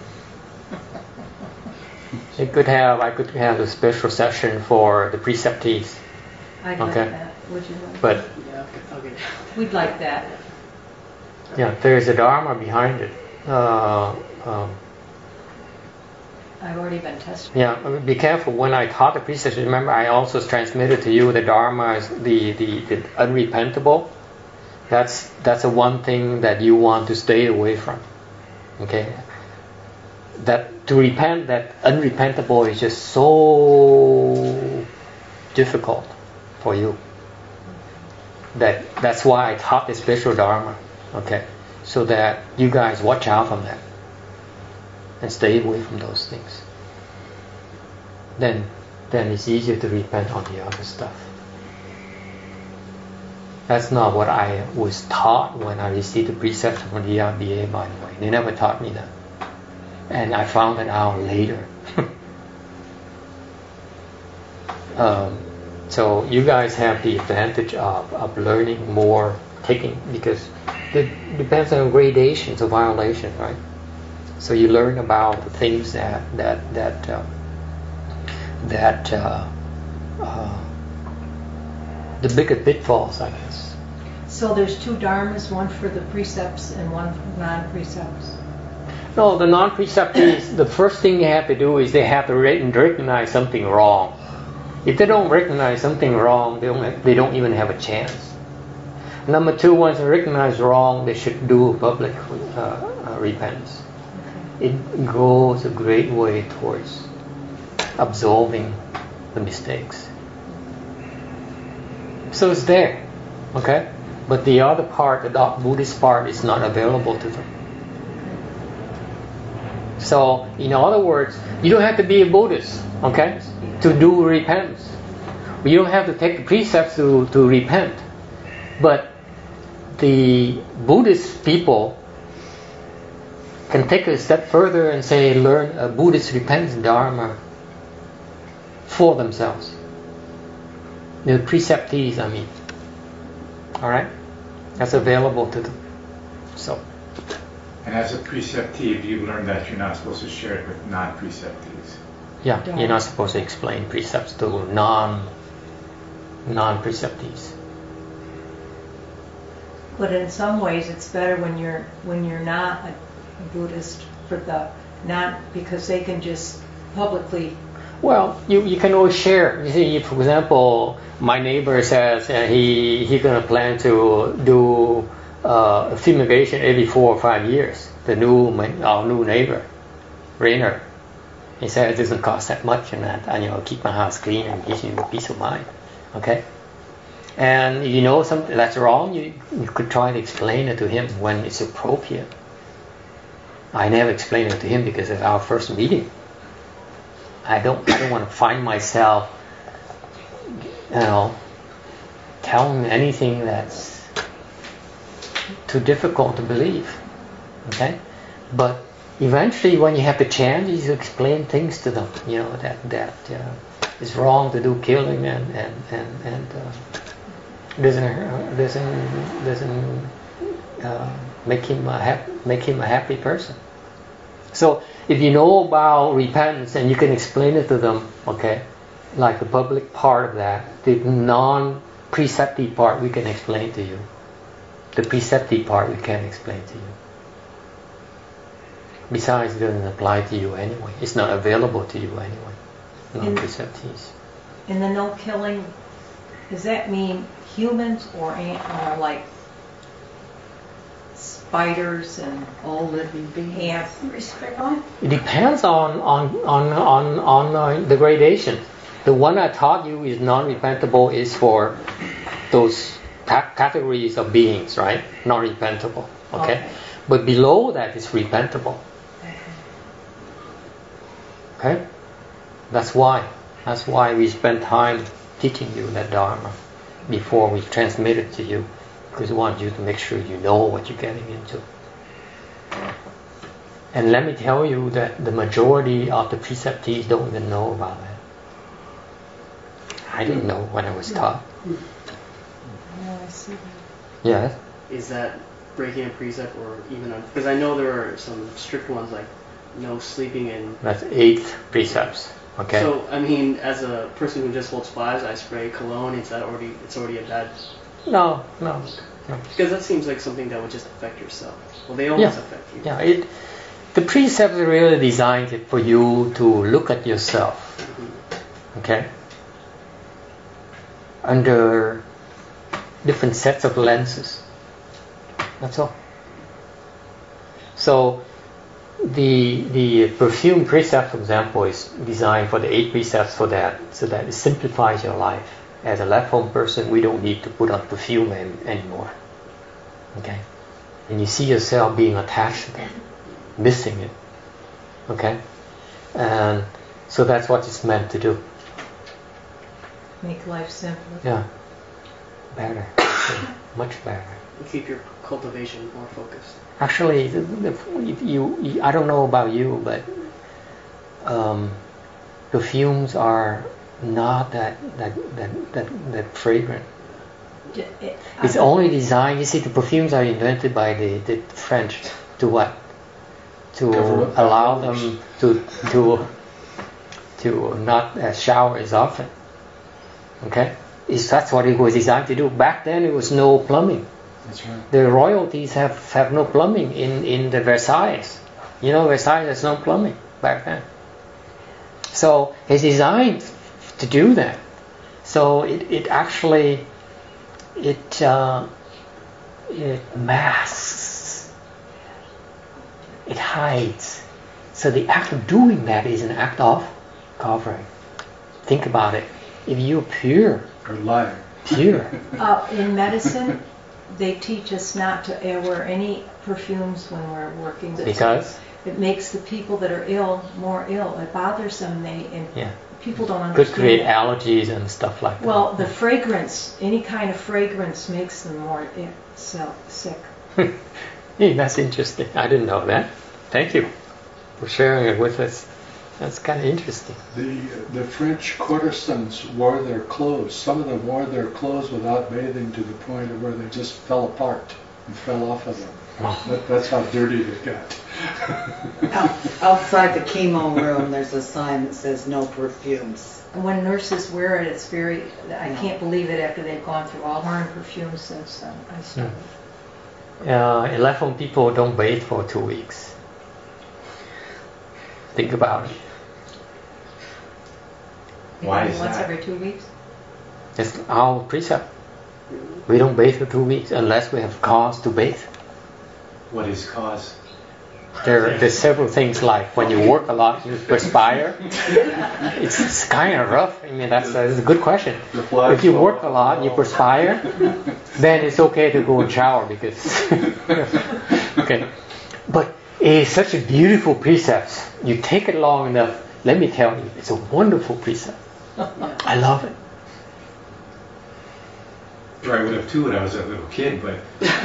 It could have, I could have a special session for the preceptees. I'd okay. like that. Would you like but, that? Yeah, I'll get it. We'd like that. Yeah, there's a Dharma behind it. Uh, um, I've already been tested. Yeah, be careful. When I taught the precepts, remember I also transmitted to you the Dharma is the, the, the unrepentable. That's that's the one thing that you want to stay away from. Okay? That to repent, that unrepentable is just so difficult for you. That that's why I taught the special Dharma. Okay? So that you guys watch out from that. And stay away from those things. Then, then it's easier to repent on the other stuff. That's not what I was taught when I received the precepts from the R B A, by the way. They never taught me that. And I found it out later. um, so you guys have the advantage of, of learning more, taking, because it depends on gradations of violation, right? So you learn about the things that that that uh, that uh, uh, the bigger pitfalls, I guess. So there's two dharmas, one for the precepts and one for non-precepts. No, the non-preceptees, the first thing they have to do is they have to recognize something wrong. If they don't recognize something wrong, they don't have, they don't even have a chance. Number two, once they recognize wrong, they should do public uh, uh, repentance. It goes a great way towards absolving the mistakes. So it's there, okay? But the other part, the Buddhist part, is not available to them. So, in other words, you don't have to be a Buddhist, okay, to do repentance. You don't have to take the precepts to, to repent. But the Buddhist people can take it a step further and say learn a Buddhist repentance dharma for themselves. The preceptees, I mean. Alright? That's available to them. So. And as a preceptee, you learn that you're not supposed to share it with non-preceptees. Yeah, you're not supposed to explain precepts to non non-preceptees. But in some ways, it's better when you're when you're not a Buddhist for the not because they can just publicly. Well, you, you can always share. You see, for example, my neighbor says uh, he he gonna plan to do uh, fumigation every four or five years. The new our new neighbor, Rainer, he said it doesn't cost that much, and that and you know keep my house clean and gives you peace of mind. Okay, and you know something that's wrong, you you could try to explain it to him when it's appropriate. I never explained it to him because it's our first meeting. I don't I don't want to find myself, you know, telling anything that's too difficult to believe. Okay? But eventually when you have the chance, you explain things to them, you know, that that uh, it's wrong to do killing and and and, and uh, doesn't uh, doesn't doesn't uh, make him a happy, make him a happy person. So if you know about repentance and you can explain it to them, okay, like the public part of that, the non-preceptive part we can explain to you. The preceptive part we can't explain to you. Besides, it doesn't apply to you anyway. It's not available to you anyway. Non-preceptives. In the no killing, does that mean humans or, or like spiders and all living beings? It depends on on on on, on uh, the gradation. The one I taught you is non-repentable is for those ca- categories of beings, right? Non-repentable. Okay? Okay. But below that is repentable. Okay? That's why. That's why we spend time teaching you that Dharma before we transmit it to you. Because we want you to make sure you know what you're getting into. And let me tell you that the majority of the preceptees don't even know about that. I didn't know when I was taught. Oh, I see that. Yes? Is that breaking a precept or even on... Because I know there are some strict ones like no sleeping in... That's eighth precepts. Okay? So, I mean, as a person who just holds fives, I spray cologne, is that already, it's already a bad... No, no, no. Because that seems like something that would just affect yourself. Well, they always yeah. affect you. Yeah, it, the precepts are really designed for you to look at yourself. Mm-hmm. Okay? Under different sets of lenses. That's all. So, the the perfume precept, for example, is designed for the eight precepts for that, so that it simplifies your life. As a left-home person, we don't need to put on perfume any, anymore. Okay? And you see yourself being attached to them, missing it. Okay? And so that's what it's meant to do. Make life simpler. Yeah. Better. Much better. And keep your cultivation more focused. Actually, the, the, you, you, I don't know about you, but um, perfumes are not that that that that, that fragrant. It, it, it's only designed. You see, the perfumes are invented by the, the French to what? To allow them to to to not uh, shower as often. Okay, it's, that's what it was designed to do. Back then, it was no plumbing. That's right. The royalties have, have no plumbing in in the Versailles. You know, Versailles has no plumbing back then. So it's designed to do that. So it, it actually it uh, it masks, it hides. So the act of doing that is an act of covering. Think about it. If you're pure, or lying, pure. uh, in medicine, they teach us not to wear any perfumes when we're working. Because it makes the people that are ill more ill. It bothers them. They and Yeah. people don't Could understand. create that. allergies and stuff like that. Well, the fragrance, any kind of fragrance, makes them more i- so sick. Hey, that's interesting. I didn't know that. Thank you for sharing it with us. That's kind of interesting. The the French courtesans wore their clothes. Some of them wore their clothes without bathing to the point of where they just fell apart and fell off of them. That, that's how dirty they got. Out- Outside the chemo room, there's a sign that says no perfumes. And when nurses wear it, it's very. I Yeah. can't believe it after they've gone through all wearing perfume since um, I started. Uh, eleven people don't bathe for two weeks. Think about it. Why Maybe is once that? every two weeks. It's our precept. We don't bathe for two weeks unless we have cause to bathe. What is cause? There, there's several things like when you work a lot, you perspire. It's, it's kind of rough. I mean, that's, that's a good question. The flies If you fall work a lot and you perspire, then it's okay to go and shower because. Okay. But it's such a beautiful precept. You take it long enough, let me tell you, it's a wonderful precept. I love it. Sure, I would have too when I was a little kid, but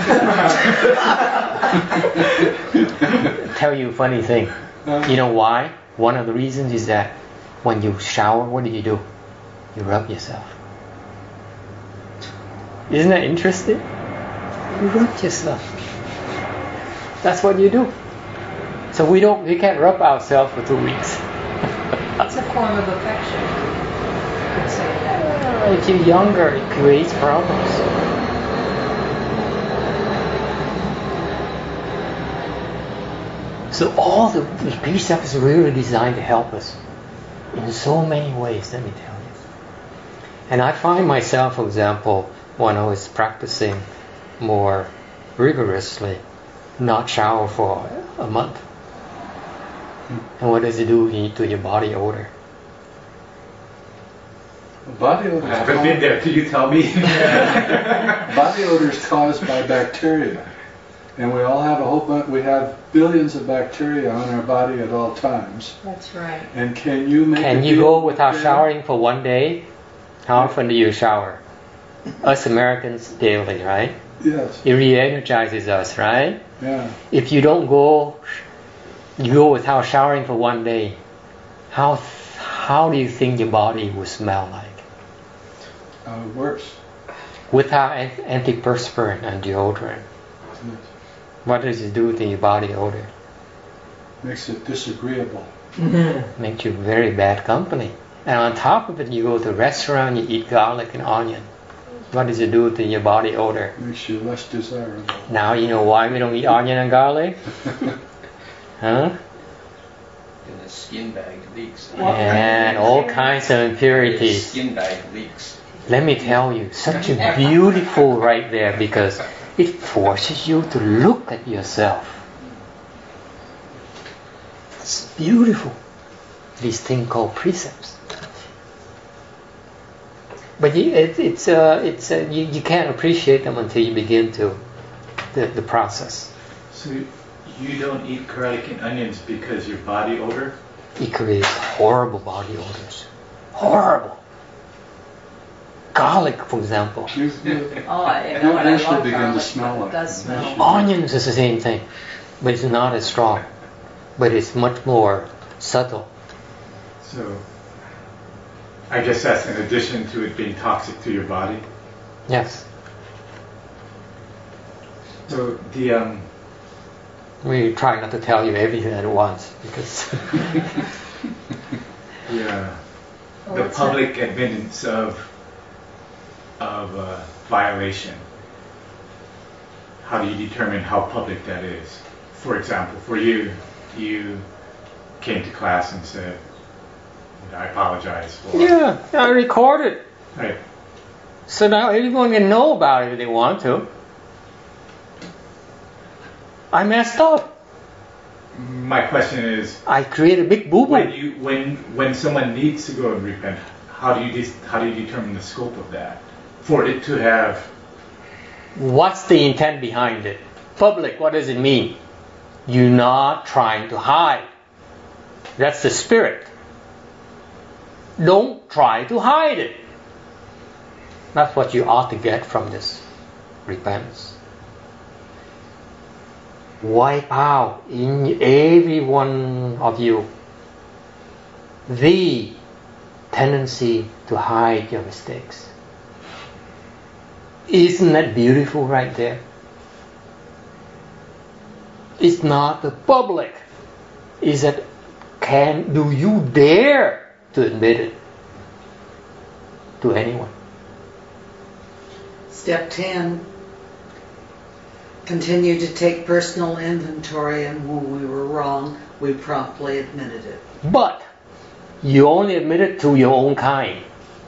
Tell you a funny thing. You know why? One of the reasons is that when you shower, what do you do? You rub yourself. Isn't that interesting? You rub yourself. That's what you do. So we don't, we can't rub ourselves for two weeks. It's a form of affection. You could say that. If you're younger, it creates problems. So all the, the precepts is really designed to help us in so many ways, let me tell you. And I find myself, for example, when I was practicing more rigorously, not shower for a month. And what does it do to your body odor? Body odor. I haven't been there. Can you tell me? Body odor is caused by bacteria, and we all have a whole bunch. We have billions of bacteria on our body at all times. That's right. And can you make? Can a you deal go with without them? showering for one day? How often do you shower? Us Americans daily, right? Yes. It re-energizes us, right? Yeah. If you don't go, you go without showering for one day, how how do you think your body will smell like? Uh, worse. Without an- antiperspirant and deodorant, what does it do to your body odor? Makes it disagreeable. Makes you very bad company. And on top of it, you go to a restaurant, you eat garlic and onion. What does it do to your body odor? Makes you less desirable. Now you know why we don't eat onion and garlic? Huh? And the skin bag leaks. And all kinds of The impurities. skin bag leaks. Let me tell you, such a beautiful right there because it forces you to look at yourself. It's beautiful. This thing called precepts. But you, it, it's uh, it's uh, you, you can't appreciate them until you begin to the, the process. So you don't eat garlic and onions because your body odor? It creates horrible body odors. Horrible. Garlic, for example. You, you, Oh, I you know, and I eventually love begin garlic, to smell but like it does them. smell. Onions is the same thing, but it's not as strong. But it's much more subtle. So I guess that's in addition to it being toxic to your body. Yes. So the um, We try not to tell you everything at once because yeah, Oh, the what's public admittance of of uh, violation. How do you determine how public that is? For example, for you, you came to class and said, "I apologize for." yeah, I recorded, Right. so now everyone can know about it if they want to. I messed up. My question is, I created a big boo when boo. you when when someone needs to go and repent, how do you de- how do you determine the scope of that for it to have? What's the intent behind it? Public. What does it mean? You're not trying to hide. That's the spirit. Don't try to hide it. That's what you ought to get from this repentance. Wipe out in every one of you the tendency to hide your mistakes. Isn't that beautiful right there? It's not the public. Is that can do you dare to admit it to anyone? Step ten. Continue to take personal inventory, and when we were wrong, we promptly admitted it. But you only admit it to your own kind.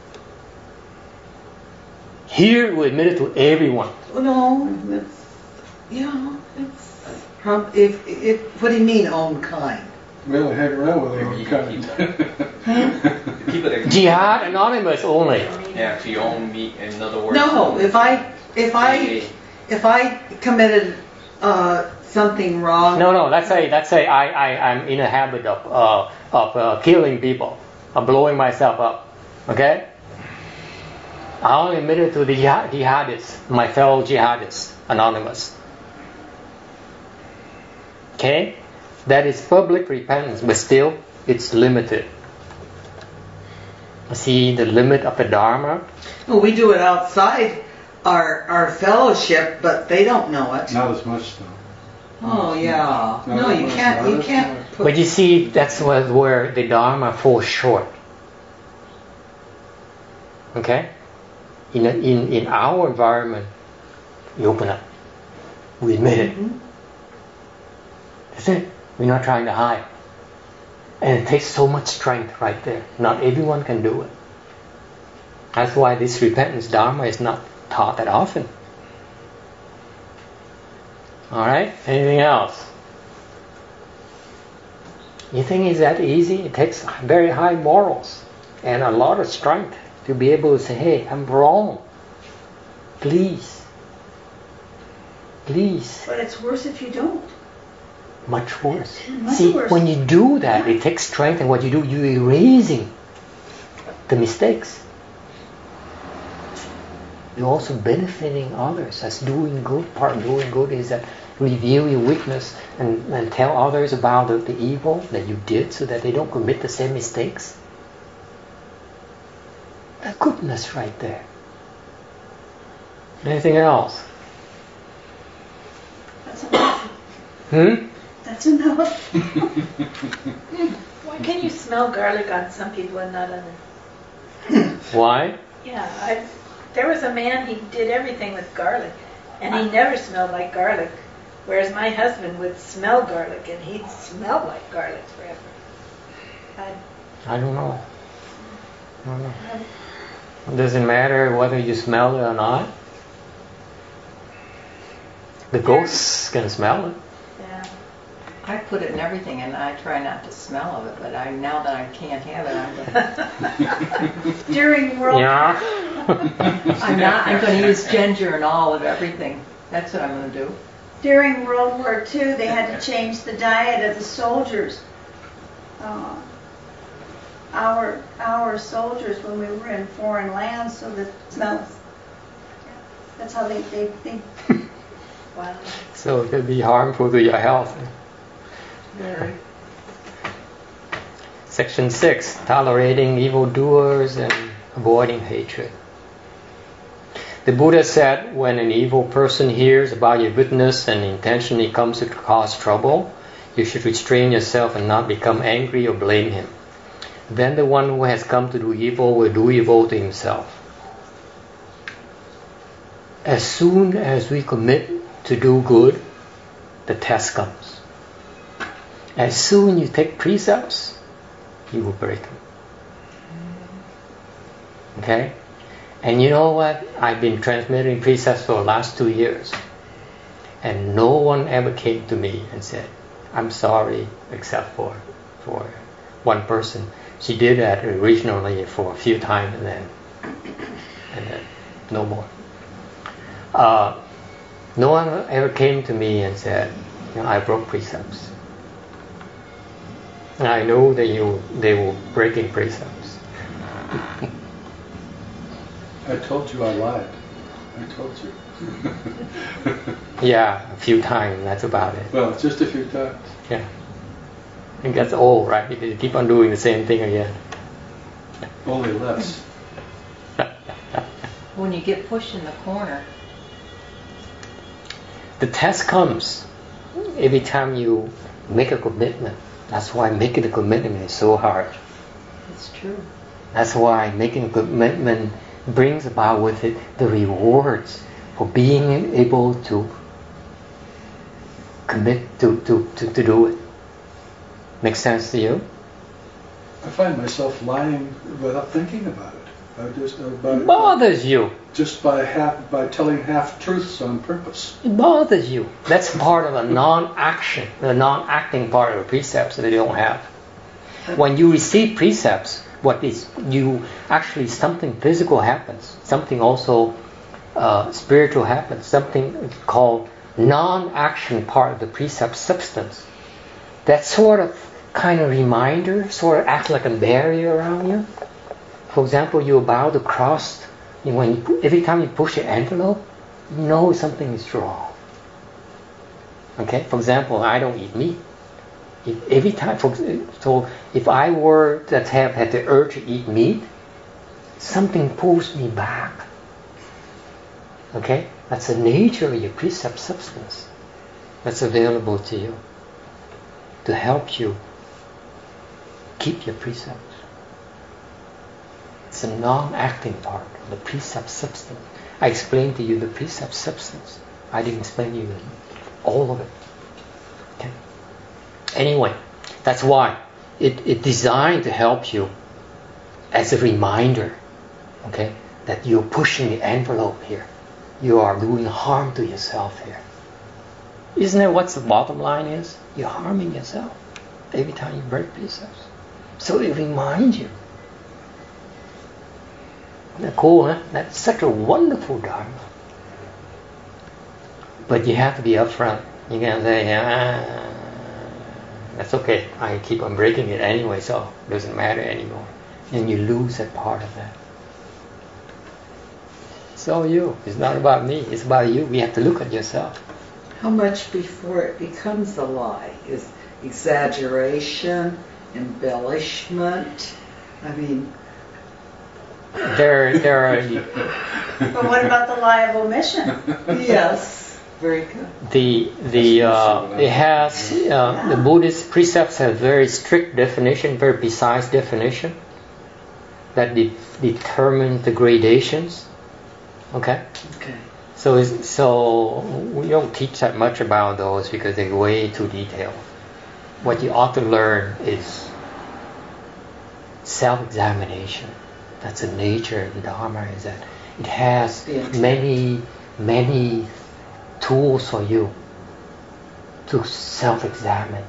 Here we admit it to everyone. Oh, no, it's, yeah, it's, prom- if, if, what do you mean, own kind? Well, hang around with Maybe them. you Kind keep Keep it a, Jihad Anonymous only. yeah, to your own meat. In other words, No, if I, if I, if I committed uh, something wrong. No, no. Let's say, let's say I, I, I'm in a habit of, uh, of uh, killing people, of blowing myself up. Okay. I only admit it to the jihad- jihadists, my fellow jihadists, anonymous. Okay. That is public repentance, but still, it's limited. See the limit of the Dharma? Well, we do it outside our our fellowship, but they don't know it. Not as much though. Oh yeah. Not No, as you much, can't. not You as can't. much. Put, But you see, that's where, where the Dharma falls short. Okay? In, a, in, in our environment, we open up. We admit it. Mhm. That's it. We're not trying to hide. And it takes so much strength right there. Not everyone can do it. That's why this repentance Dharma is not taught that often. Alright? Anything else? You think it's that easy? It takes very high morals and a lot of strength to be able to say, hey, I'm wrong. Please. Please. But it's worse if you don't. Much worse. Much See, worse. when you do that, it takes strength, and what you do, you're erasing the mistakes. You're also benefiting others. That's doing good. Part of doing good is that reveal your weakness and, and tell others about the, the evil that you did so that they don't commit the same mistakes. The goodness right there. Anything else? That's enough. Hmm? That's enough. Why can you smell garlic on some people and not others? Why? Yeah, I, there was a man, he did everything with garlic, and he never smelled like garlic, whereas my husband would smell garlic, and he'd smell like garlic forever. I, I don't know. I don't know. Does it matter whether you smell it or not? The ghosts can smell it. yeah. I put it in everything, and I try not to smell of it. But I now that I can't have it, I'm going. During World Yeah. I'm not. I'm going to use ginger in all of everything. That's what I'm going to do. During World War Two, they had to change the diet of the soldiers. Uh, our our soldiers, when we were in foreign lands, so the smells. That's how they they think. Wow. So it could be harmful to your health. Very. Section six, tolerating evildoers and avoiding hatred. The Buddha said, when an evil person hears about your goodness and intentionally comes to cause trouble, you should restrain yourself and not become angry or blame him. Then the one who has come to do evil will do evil to himself. As soon as we commit to do good, the test comes. As soon as you take precepts, you will break them. Okay? And you know what? I've been transmitting precepts for the last two years. And no one ever came to me and said, I'm sorry, except for, for one person. She did that originally for a few times and then, and then no more. Uh, no one ever came to me and said, You know, I broke precepts. And I know that you they were breaking precepts. I told you I lied. I told you. Yeah, a few times, that's about it. Well, just a few times. Yeah. I think that's old, right? Because you keep on doing the same thing again. Only less. When you get pushed in the corner, The test comes every time you make a commitment. That's why making a commitment is so hard. it's true. That's why making a commitment brings about with it the rewards for being able to commit to, to, to, to do it. Make sense to you? I find myself lying without thinking about it. I just uh, by, It bothers you. just by half by telling half truths on purpose. It bothers you. That's part of a non-action, the non-acting part of the precepts that they don't have. When you receive precepts, what is you actually something physical happens, something also uh, spiritual happens, something called non-action part of the precept substance. That sort of kind of reminder, sort of acts like a barrier around you. For example, you're about to cross. When you, every time you push an envelope, you know something is wrong. Okay. For example, I don't eat meat. If every time, for, so if I were to have had the urge to eat meat, something pulls me back. Okay, that's the nature of your precept substance that's available to you to help you keep your precepts. It's a non-acting part of the precept substance. I explained to you the precept substance. I didn't explain to you all of it. Okay. Anyway, that's why it, it's designed to help you as a reminder, okay, that you're pushing the envelope here. You are doing harm to yourself here. Isn't that what the bottom line is? You're harming yourself every time you break precepts. So it reminds you. Isn't that cool, huh? That's such a wonderful Dharma. But you have to be upfront. You can't say, ah, that's okay. I keep on breaking it anyway, so it doesn't matter anymore. And you lose that part of that. It's all you. It's not about me. It's about you. We have to look at yourself. How much before it becomes a lie is exaggeration, embellishment? I mean, There, there are But what about the lie of omission? yes, very good. the the uh, it has uh, the Buddhist precepts have very strict definition, very precise definition that de- determine the gradations. Okay. Okay. So it's, so we don't teach that much about those because they're way too detailed. What you ought to learn is self-examination. That's the nature of the Dharma, is that it has many, many tools for you to self-examine.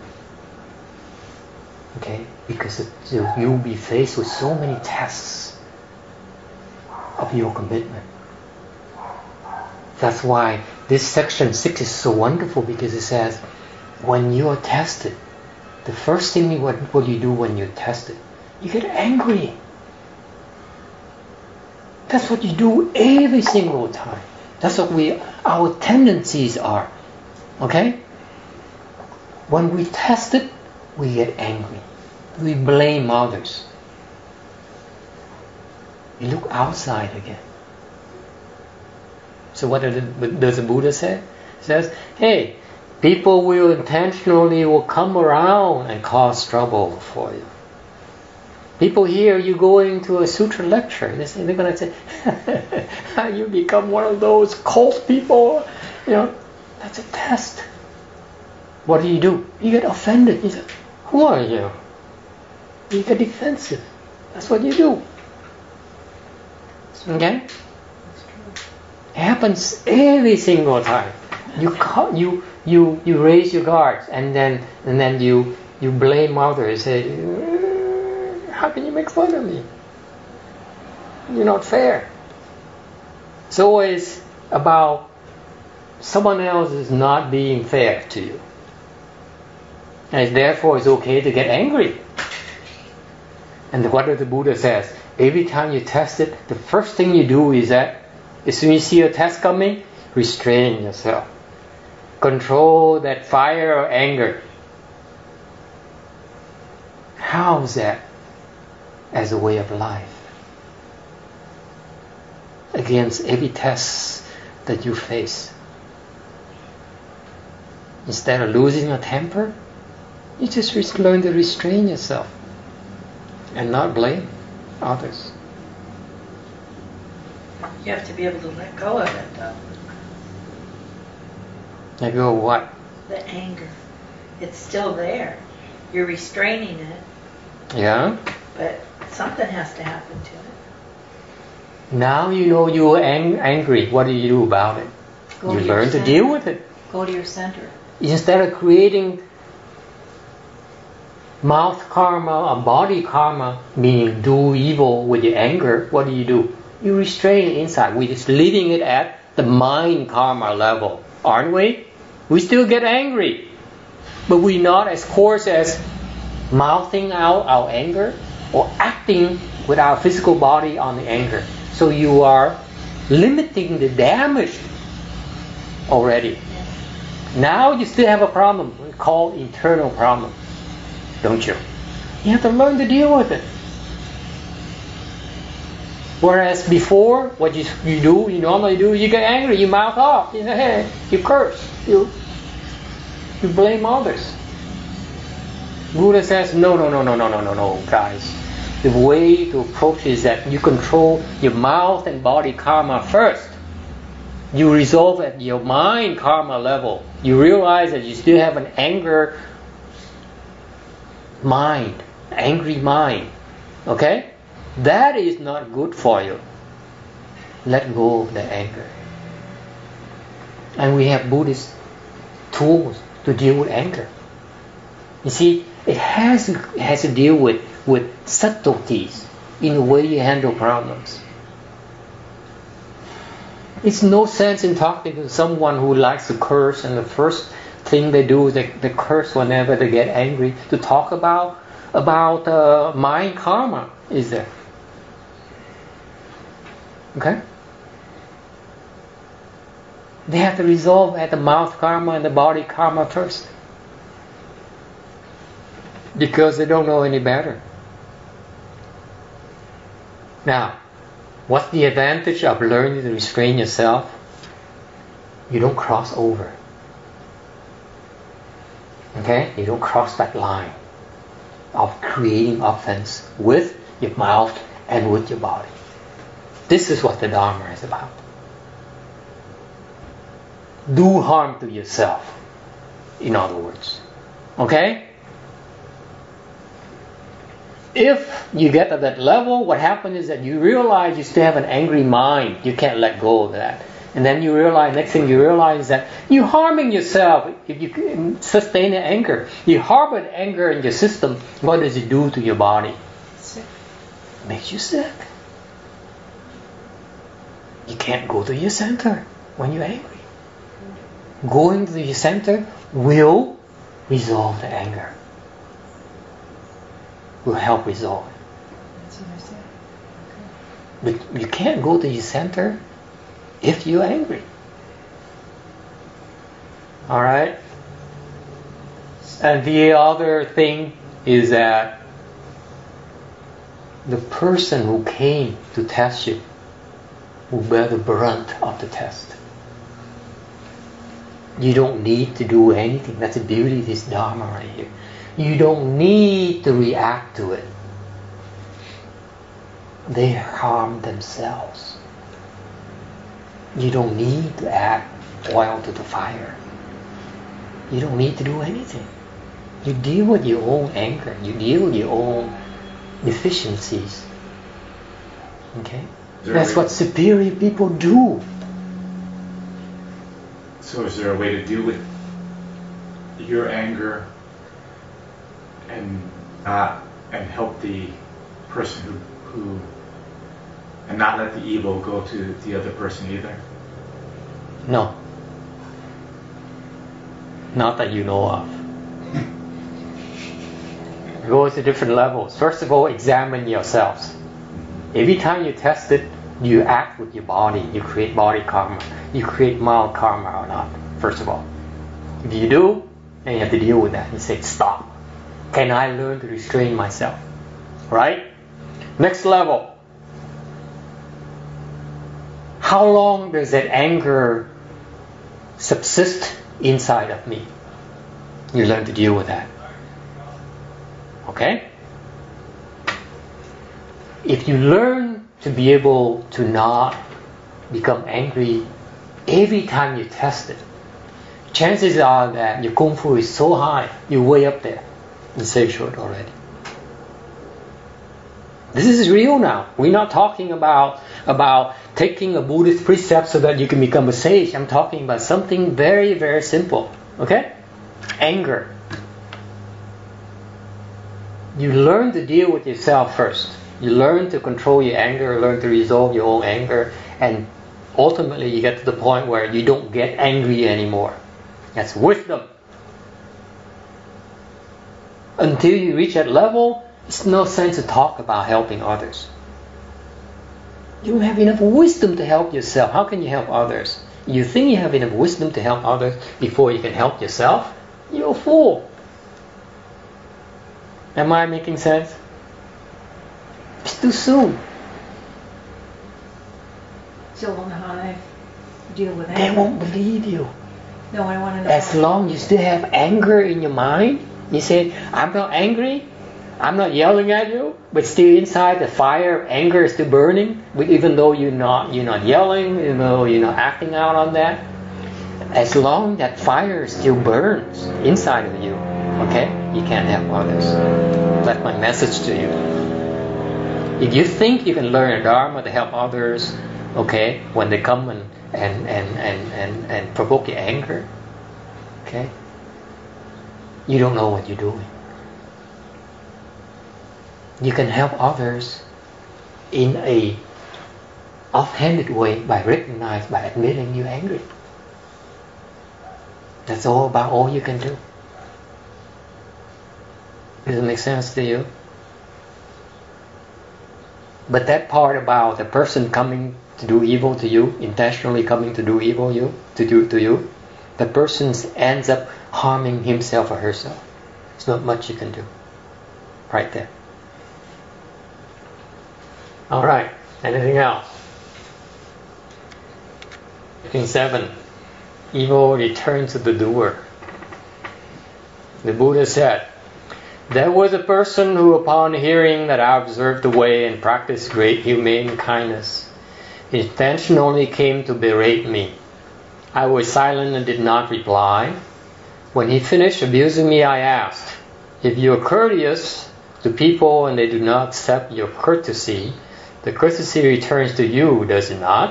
Okay? Because it, you'll be faced with so many tests of your commitment. That's why this section six is so wonderful, because it says when you are tested, the first thing you, what, what do you do when you're tested? You get angry. That's what you do every single time. That's what we, our tendencies are. Okay? When we test it, we get angry. We blame others. We look outside again. So what does the Buddha say? He says, hey, people will intentionally will come around and cause trouble for you. People hear you going to a sutra lecture. They say, they're going to say, you become one of those cult people. You know, that's a test. What do you do? You get offended. You say, who are you? You get defensive. That's what you do. Okay? It happens every single time. You ca- you you you raise your guards, and then and then you you blame others. Say, how can you make fun of me? You're not fair. It's always about someone else is not being fair to you. And therefore it's okay to get angry. And what does the Buddha says? Every time you test it, the first thing you do is that as soon as you see a test coming, restrain yourself. Control that fire or anger. How is that as a way of life? Against every test that you face. Instead of losing a temper, you just learn to restrain yourself and not blame others. You have to be able to let go of it, though. Let go of what? The anger. It's still there. You're restraining it, Yeah? but something has to happen to it. Now you know you're ang- angry. What do you do about it? Go you to your learn to center. deal with it. Go to your center. Instead of creating mouth karma or body karma, meaning do evil with your anger, what do you do? You restrain it inside. We're just leaving it at the mind karma level, aren't we? We still get angry, but we're not as coarse as mouthing out our anger or acting with our physical body on the anger. So you are limiting the damage already. Now you still have a problem called internal problem, don't you? You have to learn to deal with it. Whereas before, what you, you do, you normally do, you get angry, you mouth off, you say, hey, you curse, you you blame others. Buddha says, no, no, no, no, no, no, no, no, guys. The way to approach is that you control your mouth and body karma first. You resolve at your mind karma level. You realize that you still have an anger mind, angry mind. Okay? That is not good for you. Let go of the anger. And we have Buddhist tools to deal with anger. You see, it has, it has to deal with, with subtleties in the way you handle problems. It's no sense in talking to someone who likes to curse and the first thing they do is they, they curse whenever they get angry. To talk about about uh, mind karma, is there? Okay? They have to resolve at the mouth karma and the body karma first. Because they don't know any better. Now, what's the advantage of learning to restrain yourself? You don't cross over. Okay? You don't cross that line of creating offense with your mouth and with your body. This is what the Dharma is about. Do harm to yourself, in other words. Okay? If you get to that level, what happens is that you realize you still have an angry mind. You can't let go of that. And then you realize, next thing you realize that you're harming yourself if you sustain the anger. You harbor anger in your system. What does it do to your body? Sick. It makes you sick. You can't go to your center when you're angry. Going to your center will resolve the anger. Will help resolve it. That's what I said. But you can't go to your center if you're angry. Alright? And the other thing is that the person who came to test you will bear the brunt of the test. You don't need to do anything. That's the beauty of this Dharma right here. You don't need to react to it. They harm themselves. You don't need to add oil to the fire. You don't need to do anything. You deal with your own anger. You deal with your own deficiencies. Okay? That's what superior people do. So is there a way to deal with your anger and not and help the person who who and not let the evil go to the other person either? No. Not that you know of. It goes to different levels. First of all, examine yourselves. Every time you test it, you act with your body. You create body karma. You create mild karma or not, first of all. If you do, then you have to deal with that. You say, stop. Can I learn to restrain myself? Right? Next level. How long does that anger subsist inside of me? You learn to deal with that. Okay? If you learn to be able to not become angry every time you test it, chances are that your kung fu is so high, you're way up there in sage-hood already. This is real now. We're not talking about, about taking a Buddhist precept so that you can become a sage. I'm talking about something very, very simple. Okay? Anger. You learn to deal with yourself first. You learn to control your anger, learn to resolve your own anger, and ultimately you get to the point where you don't get angry anymore. That's wisdom. Until you reach that level, it's no sense to talk about helping others. You don't have enough wisdom to help yourself. How can you help others? You think you have enough wisdom to help others before you can help yourself? You're a fool. Am I making sense? It's too soon. So on how to deal with anger. They won't believe you. No, I want to know. As long as you still have anger in your mind, you say, I'm not angry, I'm not yelling at you, but still inside the fire of anger is still burning, even though you're not you're not yelling, even though you're not acting out on that. As long as that fire still burns inside of you, okay, you can't help others. That's my message to you. If you think you can learn Dharma to help others, okay, when they come and and, and, and, and, and provoke your anger, okay, you don't know what you're doing. You can help others in a offhanded way by recognizing, by admitting you're angry. That's all about all you can do. Does it make sense to you? But that part about the person coming to do evil to you, intentionally coming to do evil you to do to you, the person ends up harming himself or herself. There's not much you can do. Right there. All right. Anything else? seven. Evil returns to the doer. The Buddha said, there was a person who, upon hearing that I observed the way and practiced great humane kindness, intentionally came to berate me. I was silent and did not reply. When he finished abusing me, I asked, if you are courteous to people and they do not accept your courtesy, the courtesy returns to you, does it not?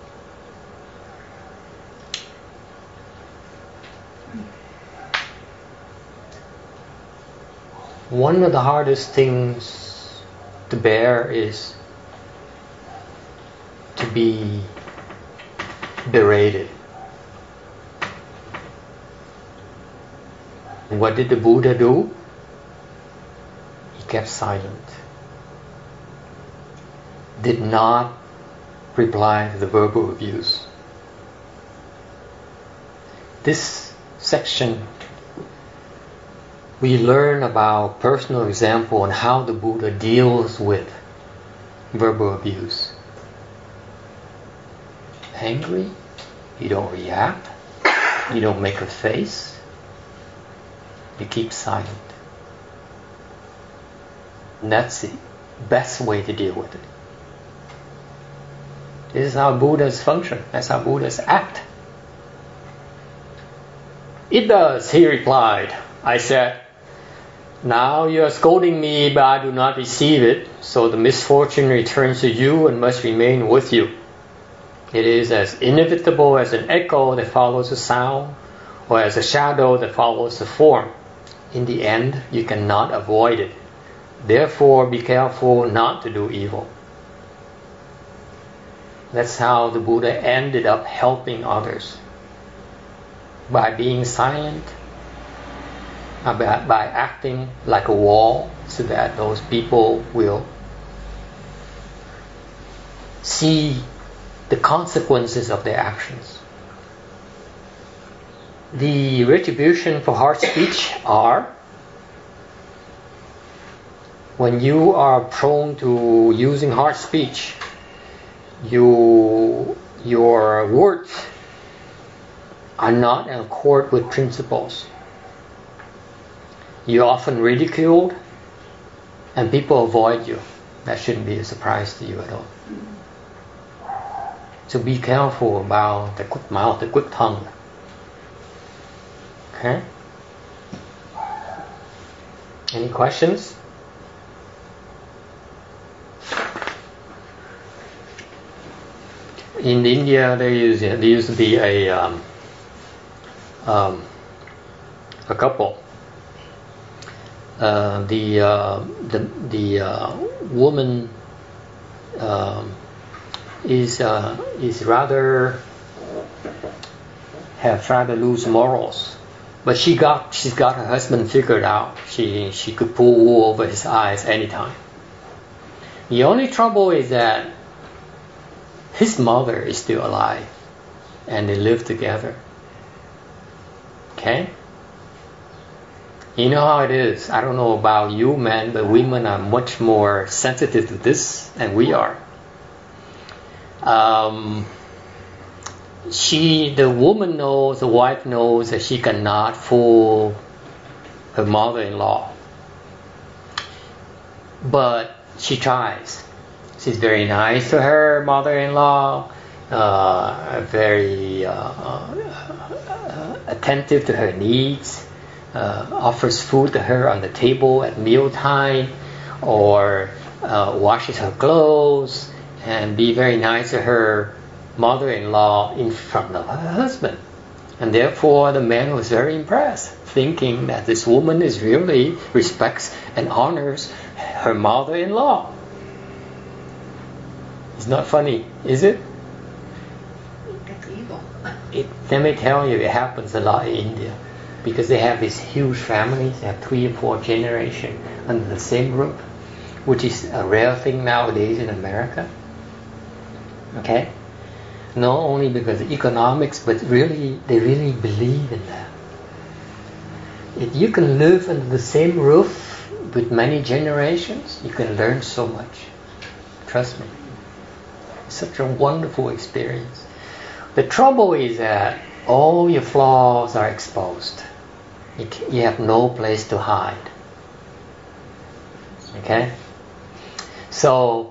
One of the hardest things to bear is to be berated. What did the Buddha do? He kept silent. Did not reply to the verbal abuse. This section we learn about personal example and how the Buddha deals with verbal abuse. Angry, you don't react, you don't make a face, you keep silent. And that's the best way to deal with it. This is how Buddhas function, that's how Buddhas act. It does, he replied. I said, now you are scolding me, but I do not receive it, so the misfortune returns to you and must remain with you. It is as inevitable as an echo that follows a sound, or as a shadow that follows a form. In the end, you cannot avoid it. Therefore, be careful not to do evil. That's how the Buddha ended up helping others. By being silent, by, by acting like a wall, so that those people will see the consequences of their actions. The retribution for harsh speech are when you are prone to using harsh speech, you, your words are not in accord with principles. You're often ridiculed and people avoid you. That shouldn't be a surprise to you at all. So be careful about the quick mouth, the quick tongue. Okay? Any questions? In India, there used, there used to be a um, um, a couple. Uh, the uh, the the uh, woman um, is uh, is rather have rather loose morals, but she got she's got her husband figured out. She she could pull wool over his eyes anytime. The only trouble is that his mother is still alive, and they live together. Okay? You know how it is. I don't know about you men, but women are much more sensitive to this than we are. Um, she, the woman knows, the wife knows that she cannot fool her mother-in-law. But she tries. She's very nice to her mother-in-law, uh, very uh, uh, attentive to her needs, uh, offers food to her on the table at mealtime, or uh, washes her clothes, and be very nice to her mother-in-law in front of her husband. And therefore the man was very impressed, thinking that this woman is really respects and honors her mother-in-law. It's not funny, is it? That's evil. It, let me tell you, it happens a lot in India, because they have these huge families. They have three or four generations under the same roof, which is a rare thing nowadays in America. Okay? Not only because of economics, but really, they really believe in that. If you can live under the same roof with many generations, you can learn so much. Trust me. It's such a wonderful experience. The trouble is that all your flaws are exposed. You, you have no place to hide. Okay? So,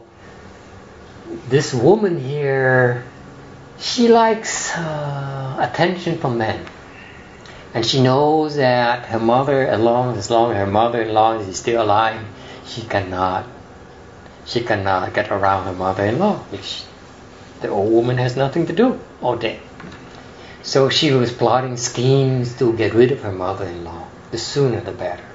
this woman here, she likes uh, attention from men. And she knows that her mother, as long as long as her mother-in-law is still alive, she cannot, she cannot get around her mother-in-law, which the old woman has nothing to do all day. So she was plotting schemes to get rid of her mother-in-law. The sooner the better.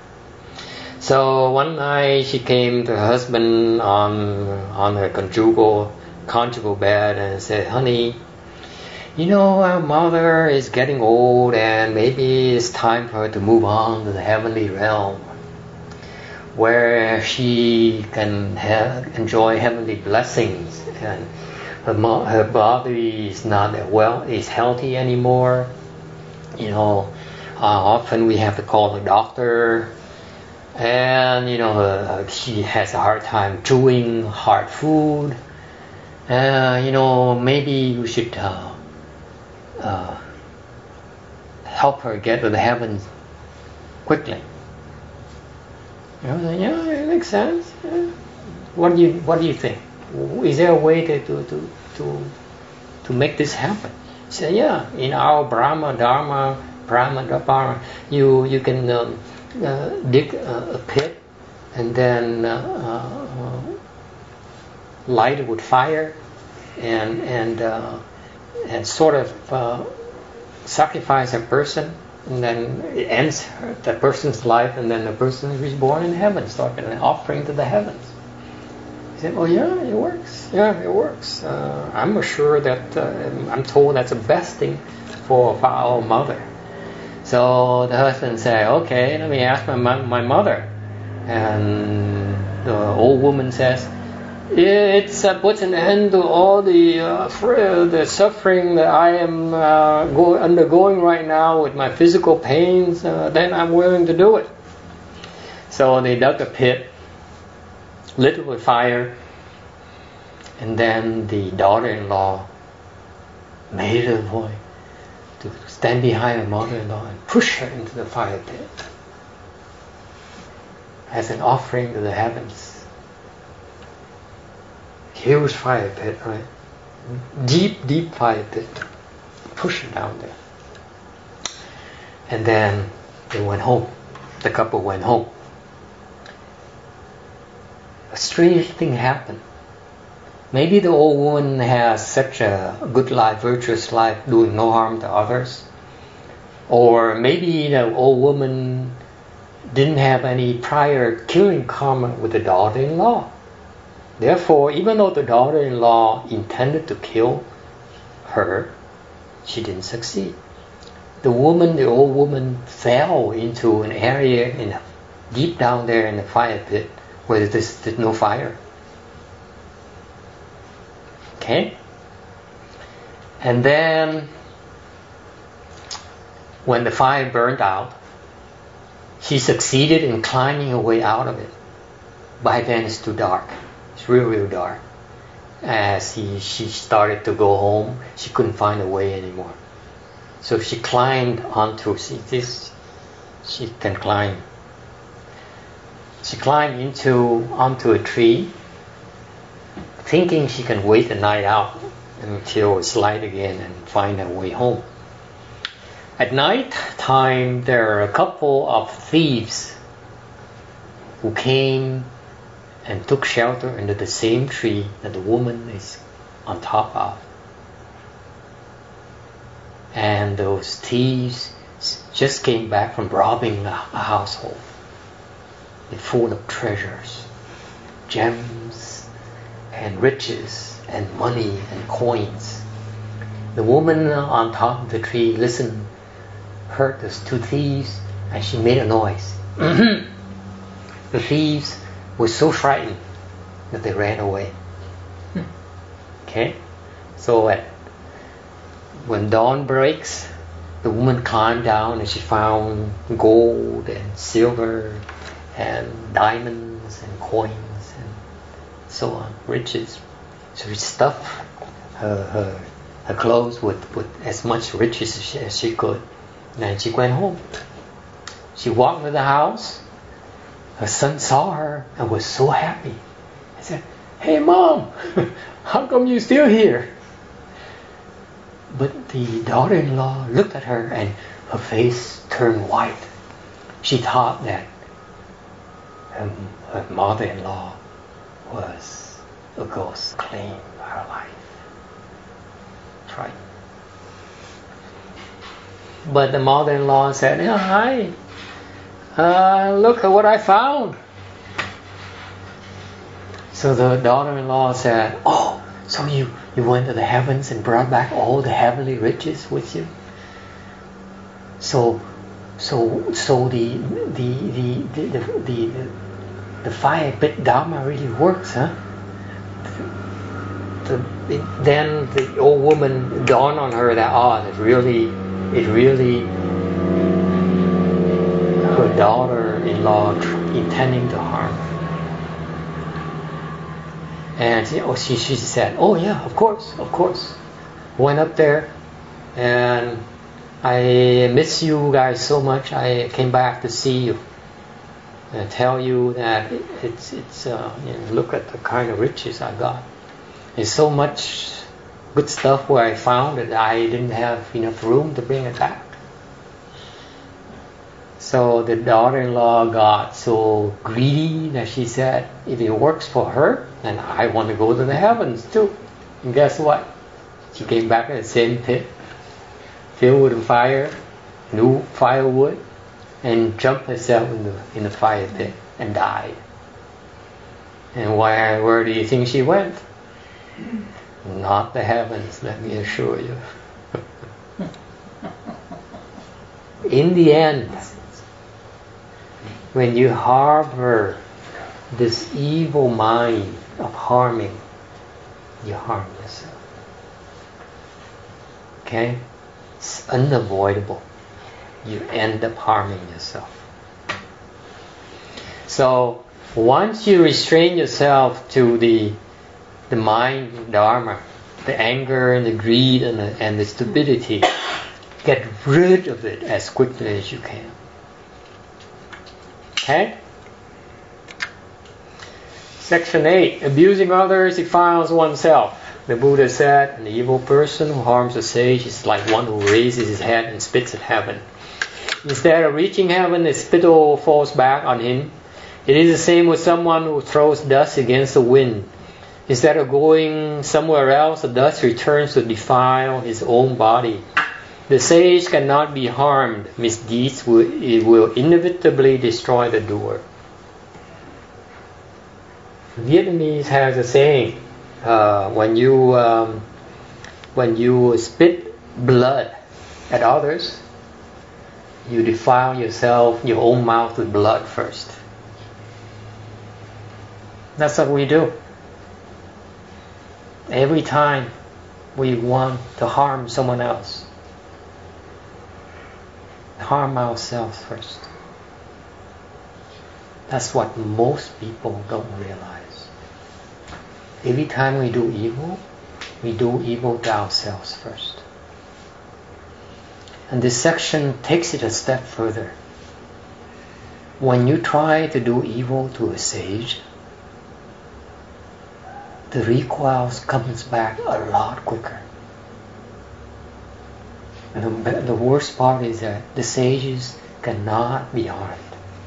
So one night she came to her husband on on her conjugal conjugal bed and said, "Honey, you know, our mother is getting old and maybe it's time for her to move on to the heavenly realm, where she can have, enjoy heavenly blessings, and her mo- her body is not that well, is healthy anymore. You know, uh, often we have to call the doctor, and you know, uh, she has a hard time chewing hard food. Uh, you know, maybe you should." Uh, Uh, help her get to the heavens quickly. You know, yeah, it makes sense. Yeah. What do you What do you think? Is there a way to to to to, to make this happen? He said, yeah, in our Brahma Dharma, Brahma Dharma, you you can um, uh, dig a, a pit and then uh, uh, light it with fire and and. Uh, and sort of uh, sacrifice a person, and then it ends her, that person's life, and then the person is reborn in heaven, start an offering to the heavens. He said, "Oh yeah, it works. Yeah, it works. Uh, I'm sure that uh, I'm told that's the best thing for, for our mother." So the husband said, "Okay, let me ask my my mother." And the old woman says, "It's uh, puts an end to all the uh, fr- the suffering that I am uh, go- undergoing right now with my physical pains. Uh, then I'm willing to do it." So they dug a pit, lit it with fire, and then the daughter-in-law made a boy to stand behind her mother-in-law and push her into the fire pit as an offering to the heavens. Huge fire pit, right? Deep, deep fire pit. Push her down there. And then they went home. The couple went home. A strange thing happened. Maybe the old woman has such a good life, virtuous life, doing no harm to others. Or maybe the old woman didn't have any prior killing karma with the daughter-in-law. Therefore, even though the daughter-in-law intended to kill her, she didn't succeed. The woman, the old woman, fell into an area in a, deep down there in the fire pit where there's, there's no fire. Okay? And then, when the fire burned out, she succeeded in climbing her way out of it. By then it's too dark. It's real, real dark. As he, she started to go home, she couldn't find a way anymore. So she climbed onto, see this, she can climb. She climbed into onto a tree, thinking she can wait the night out until it's light again and find her way home. At night time, there are a couple of thieves who came and took shelter under the same tree that the woman is on top of. And those thieves just came back from robbing a, a household. They're full of treasures, gems, and riches, and money, and coins. The woman on top of the tree listened, heard those two thieves, and she made a noise. The thieves were so frightened that they ran away. Okay? So at when dawn breaks, the woman climbed down and she found gold and silver and diamonds and coins and so on, riches. So she stuffed her, her, her clothes with, with as much riches as she, as she could. And then she went home. She walked to the house. Her son saw her and was so happy. He said, "Hey Mom, how come you still here?" But the daughter-in-law looked at her and her face turned white. She thought that her, her mother-in-law was a ghost claiming her life. That's right. But the mother-in-law said, "Yeah, hi, uh, look at what I found." So the daughter-in-law said, "Oh, so you, you went to the heavens and brought back all the heavenly riches with you? So, so, so the the the the the, the, the fire pit dharma really works, huh?" The, it, then the old woman dawned on her that oh, it really, it really, her daughter-in-law intending to harm her. And she, oh, she, she said, "Oh yeah, of course, of course." Went up there, and I miss you guys so much. I came back to see you and tell you that it, it's it's. Uh, you know, look at the kind of riches I got. There's so much good stuff where I found that I didn't have enough room to bring it back. So the daughter-in-law got so greedy that she said, "If it works for her, then I want to go to the heavens too." And guess what? She came back in the same pit, filled with fire, new firewood, and jumped herself in the in the fire pit and died. And where where do you think she went? Not the heavens, let me assure you. In the end, when you harbor this evil mind of harming, you harm yourself. Okay? It's unavoidable. You end up harming yourself. So once you restrain yourself to the the mind dharma, the anger and the greed and the, and the stupidity, get rid of it as quickly as you can. Okay? Section eight. Abusing others defiles oneself. The Buddha said, an evil person who harms a sage is like one who raises his head and spits at heaven. Instead of reaching heaven, his spittle falls back on him. It is the same with someone who throws dust against the wind. Instead of going somewhere else, the dust returns to defile his own body. The sage cannot be harmed. Misdeeds will, it will inevitably destroy the doer. Vietnamese has a saying, uh, when you um, when you spit blood at others, you defile yourself, your own mouth with blood first. That's what we do. Every time we want to harm someone else, harm ourselves first. That's what most people don't realize. Every time we do evil, we do evil to ourselves first. And this section takes it a step further. When you try to do evil to a sage, the recoil comes back a lot quicker. And the, the worst part is that the sages cannot be harmed.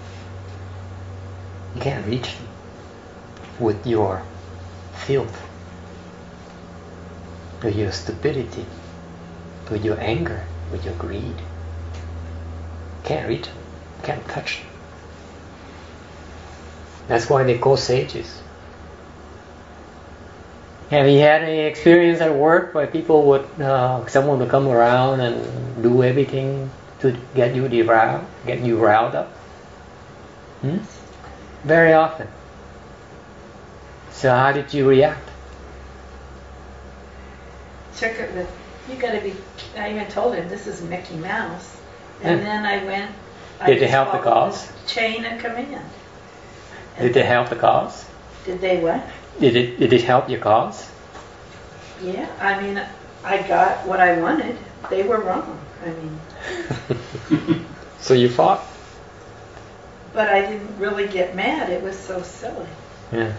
You can't reach them with your filth, with your stupidity, with your anger, with your greed. Can't reach them, can't touch them. That's why they call sages. Have you had any experience at work where people would, uh, someone would come around and do everything to get you derailed, get you riled up? Hmm? Very often. So how did you react? Took it with, you gotta be, I even told him this is Mickey Mouse. And Yeah. then I went. I Did they just help the followed cause? the Chain of command. Did they help the cause? Did they what? Did it did it help your cause? Yeah, I mean, I got what I wanted. They were wrong. I mean, So you fought? but I didn't really get mad. It was so silly. Yeah.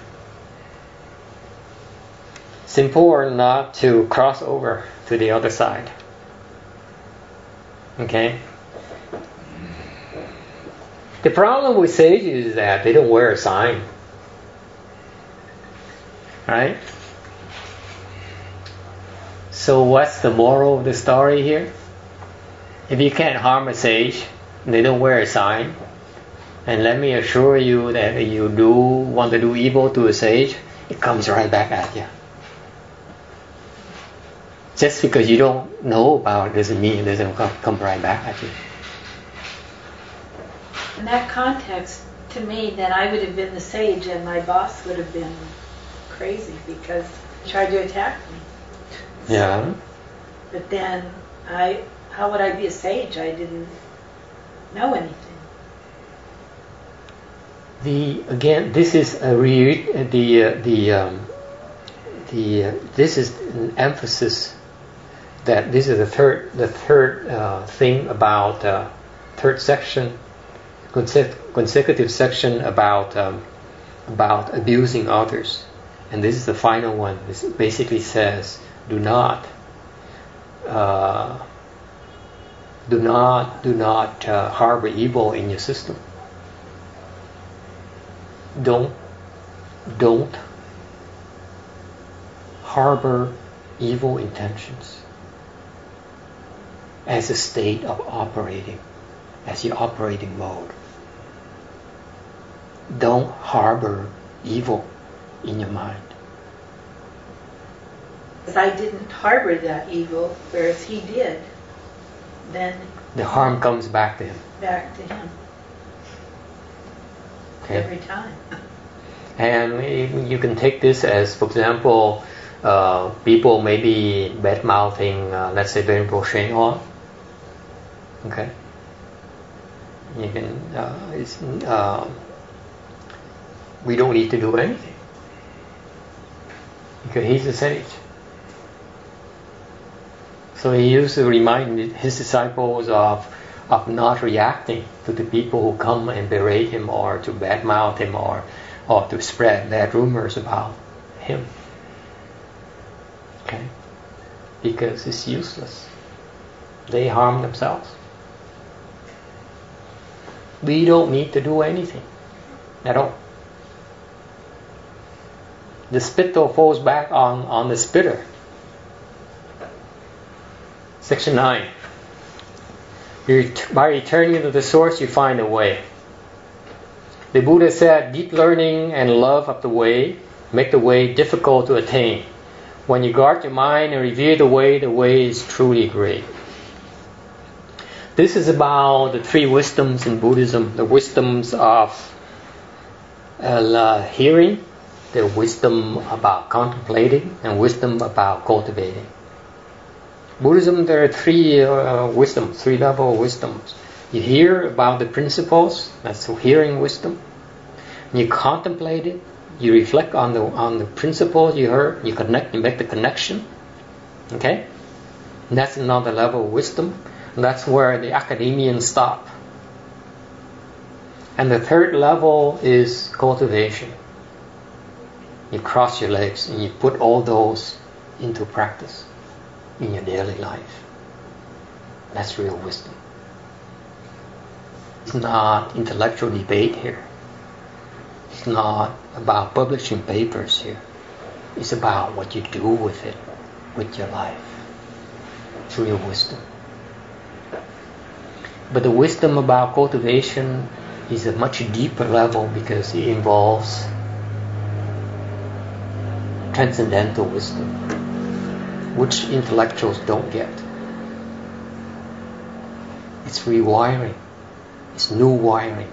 It's important not to cross over to the other side. Okay? The problem with sages is that they don't wear a sign. Right? So what's the moral of the story here? If you can't harm a sage, they don't wear a sign. And let me assure you that if you do want to do evil to a sage, it comes right back at you. Just because you don't know about it doesn't mean it doesn't come, come right back at you. In that context, to me, then I would have been the sage and my boss would have been crazy because he tried to attack me. Yeah. But then, I, how would I be a sage? I didn't know anything. The again, this is a re, the uh, the um, the uh, this is an emphasis that this is the third the third uh, thing about uh, third section, consec- consecutive section about um, about abusing others, and this is the final one. This basically says, do not, uh, do not, do not uh, harbor evil in your system. Don't, don't harbor evil intentions as a state of operating, as your operating mode. Don't harbor evil in your mind. If I didn't harbor that evil, whereas he did, then The harm comes back to him. back to him. Okay? Every time. And you can take this as, for example, uh, people maybe bad mouthing, uh, let's say, Venerable Shen Hua. Okay? You can, uh, it's, uh, we don't need to do anything because he's a sage. So he used to remind his disciples of of not reacting to the people who come and berate him or to badmouth him or or to spread bad rumors about him. Okay? Because it's useless. They harm themselves. We don't need to do anything at all. The spittle falls back on, on the spitter. Section nine. By returning to the source, you find a way. The Buddha said, deep learning and love of the way make the way difficult to attain. When you guard your mind and revere the way, the way is truly great. This is about the three wisdoms in Buddhism. The wisdoms of uh, hearing, the wisdom about contemplating, and wisdom about cultivating. Buddhism, there are three uh, wisdoms, three level wisdoms. You hear about the principles, that's hearing wisdom. You contemplate it, you reflect on the on the principles you heard, you connect, you make the connection. Okay? And that's another level of wisdom. And that's where the academians stop. And the third level is cultivation. You cross your legs and you put all those into practice in your daily life. That's real wisdom. It's not intellectual debate here. It's not about publishing papers here. It's about what you do with it, with your life. It's real wisdom. But the wisdom about cultivation is a much deeper level because it involves transcendental wisdom, which intellectuals don't get. It's rewiring. It's new wiring.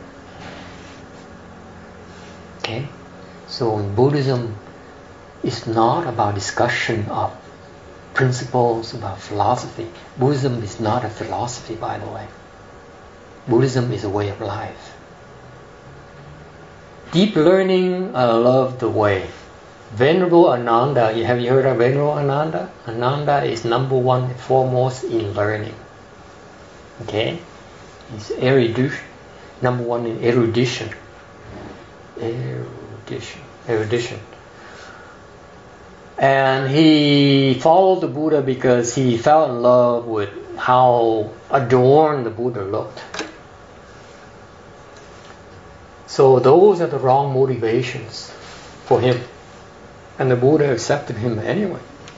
Okay? So in Buddhism, it's not about discussion of principles, about philosophy. Buddhism is not a philosophy, by the way. Buddhism is a way of life. Deep learning, I love the way. Venerable Ananda, have you heard of Venerable Ananda? Ananda is number one foremost in learning. Okay? He's erudition, number one in erudition. Erudition. Erudition. And he followed the Buddha because he fell in love with how adorned the Buddha looked. So those are the wrong motivations for him. And the Buddha accepted him anyway.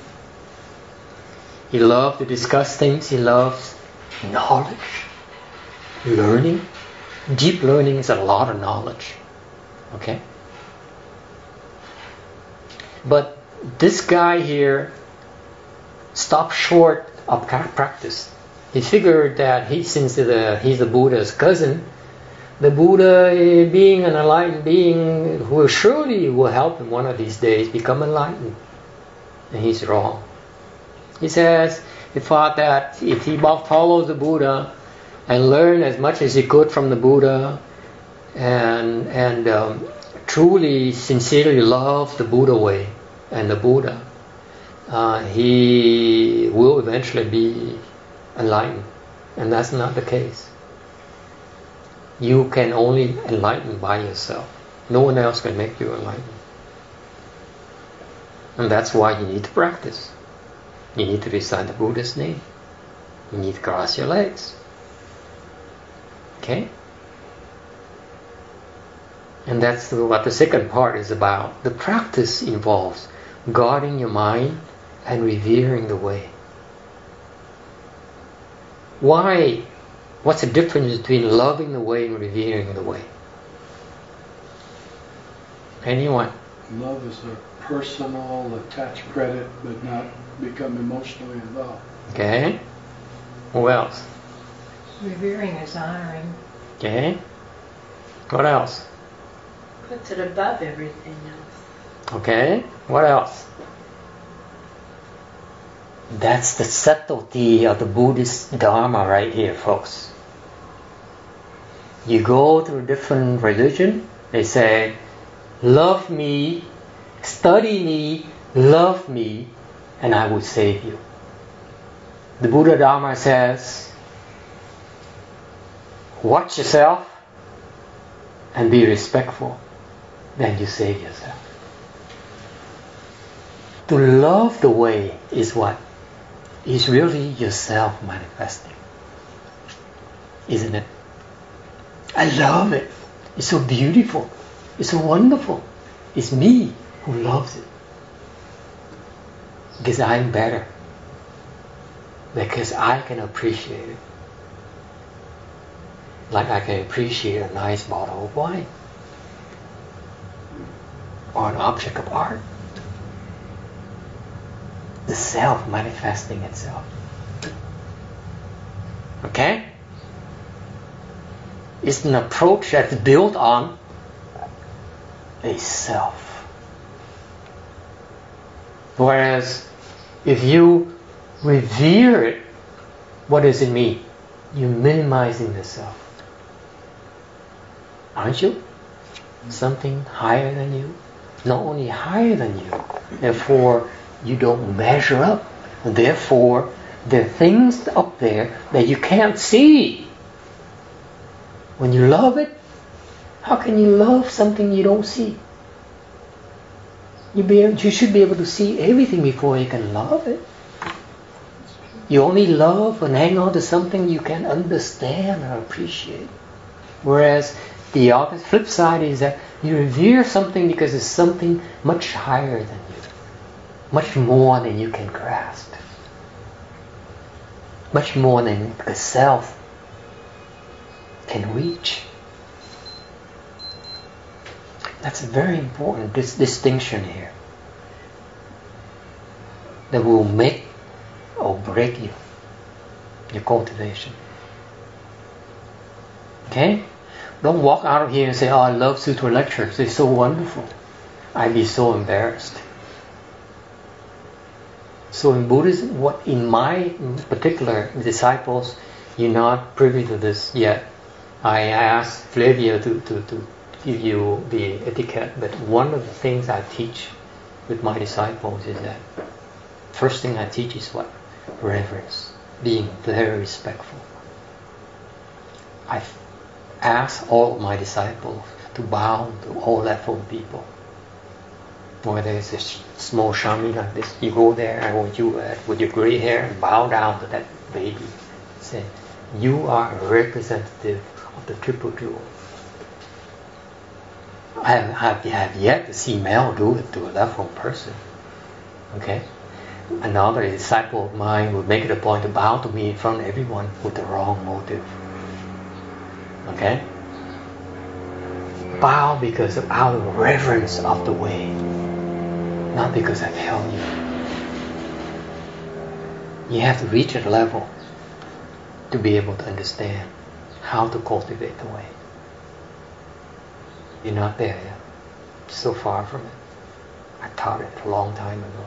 He loved to discuss things. He loves knowledge, learning. Deep learning is a lot of knowledge. Okay? But this guy here stopped short of practice. He figured that he, since the, he's the Buddha's cousin, the Buddha, being an enlightened being, who surely will help him one of these days become enlightened. And he's wrong. He says he thought that if he follows the Buddha and learn as much as he could from the Buddha and and um, truly, sincerely love the Buddha way and the Buddha, uh, he will eventually be enlightened. And that's not the case. You can only enlighten by yourself. No one else can make you enlightened. And that's why you need to practice. You need to recite the Buddha's name. You need to cross your legs. Okay? And that's what the second part is about. The practice involves guarding your mind and revering the way. Why? What's the difference between loving the way and revering the way? Anyone? Love is a personal, attached credit, but not become emotionally involved. Okay. Who else? Revering is honoring. Okay. What else? Puts it above everything else. Okay, what else? That's the subtlety of the Buddhist Dharma right here, folks. You go to a different religion, they say, love me, study me, love me, and I will save you. The Buddha Dharma says, watch yourself and be respectful, then you save yourself. To love the way is what? Is really yourself manifesting. Isn't it? I love it. It's so beautiful. It's so wonderful. It's me who loves it. Because I'm better. Because I can appreciate it. Like I can appreciate a nice bottle of wine. Or an object of art. The self manifesting itself. Okay? It's an approach that's built on a self. Whereas if you revere it, what does it mean? You're minimizing the self. Aren't you? Something higher than you. Not only higher than you, therefore you don't measure up. Therefore, there are things up there that you can't see. When you love it, how can you love something you don't see? You, be, you should be able to see everything before you can love it. You only love and hang on to something you can understand or appreciate. Whereas the opposite flip side is that you revere something because it's something much higher than you. Much more than you can grasp. Much more than the self can reach. That's a very important dis- distinction here. That will make or break you. Your cultivation. Okay? Don't walk out of here and say, oh, I love Sutra lectures. They're so wonderful. I'd be so embarrassed. So in Buddhism, what in my particular disciples, you're not privy to this yet. I asked Flavia to, to, to give you the etiquette, but one of the things I teach with my disciples is that first thing I teach is what? Reverence. Being very respectful. I ask all of my disciples to bow to all level of people. Whether it's a small shami like this, you go there, I want you uh, with your gray hair and bow down to that baby. Say, you are a representative of the Triple Jewel. I have, I have yet to see Mel do it to a level person. Okay? Another disciple of mine would make it a point to bow to me in front of everyone with the wrong motive. Okay? Bow because of out of reverence of the way. Not because I tell you. You have to reach a level to be able to understand how to cultivate the way. You're not there yet. So far from it. I taught it a long time ago.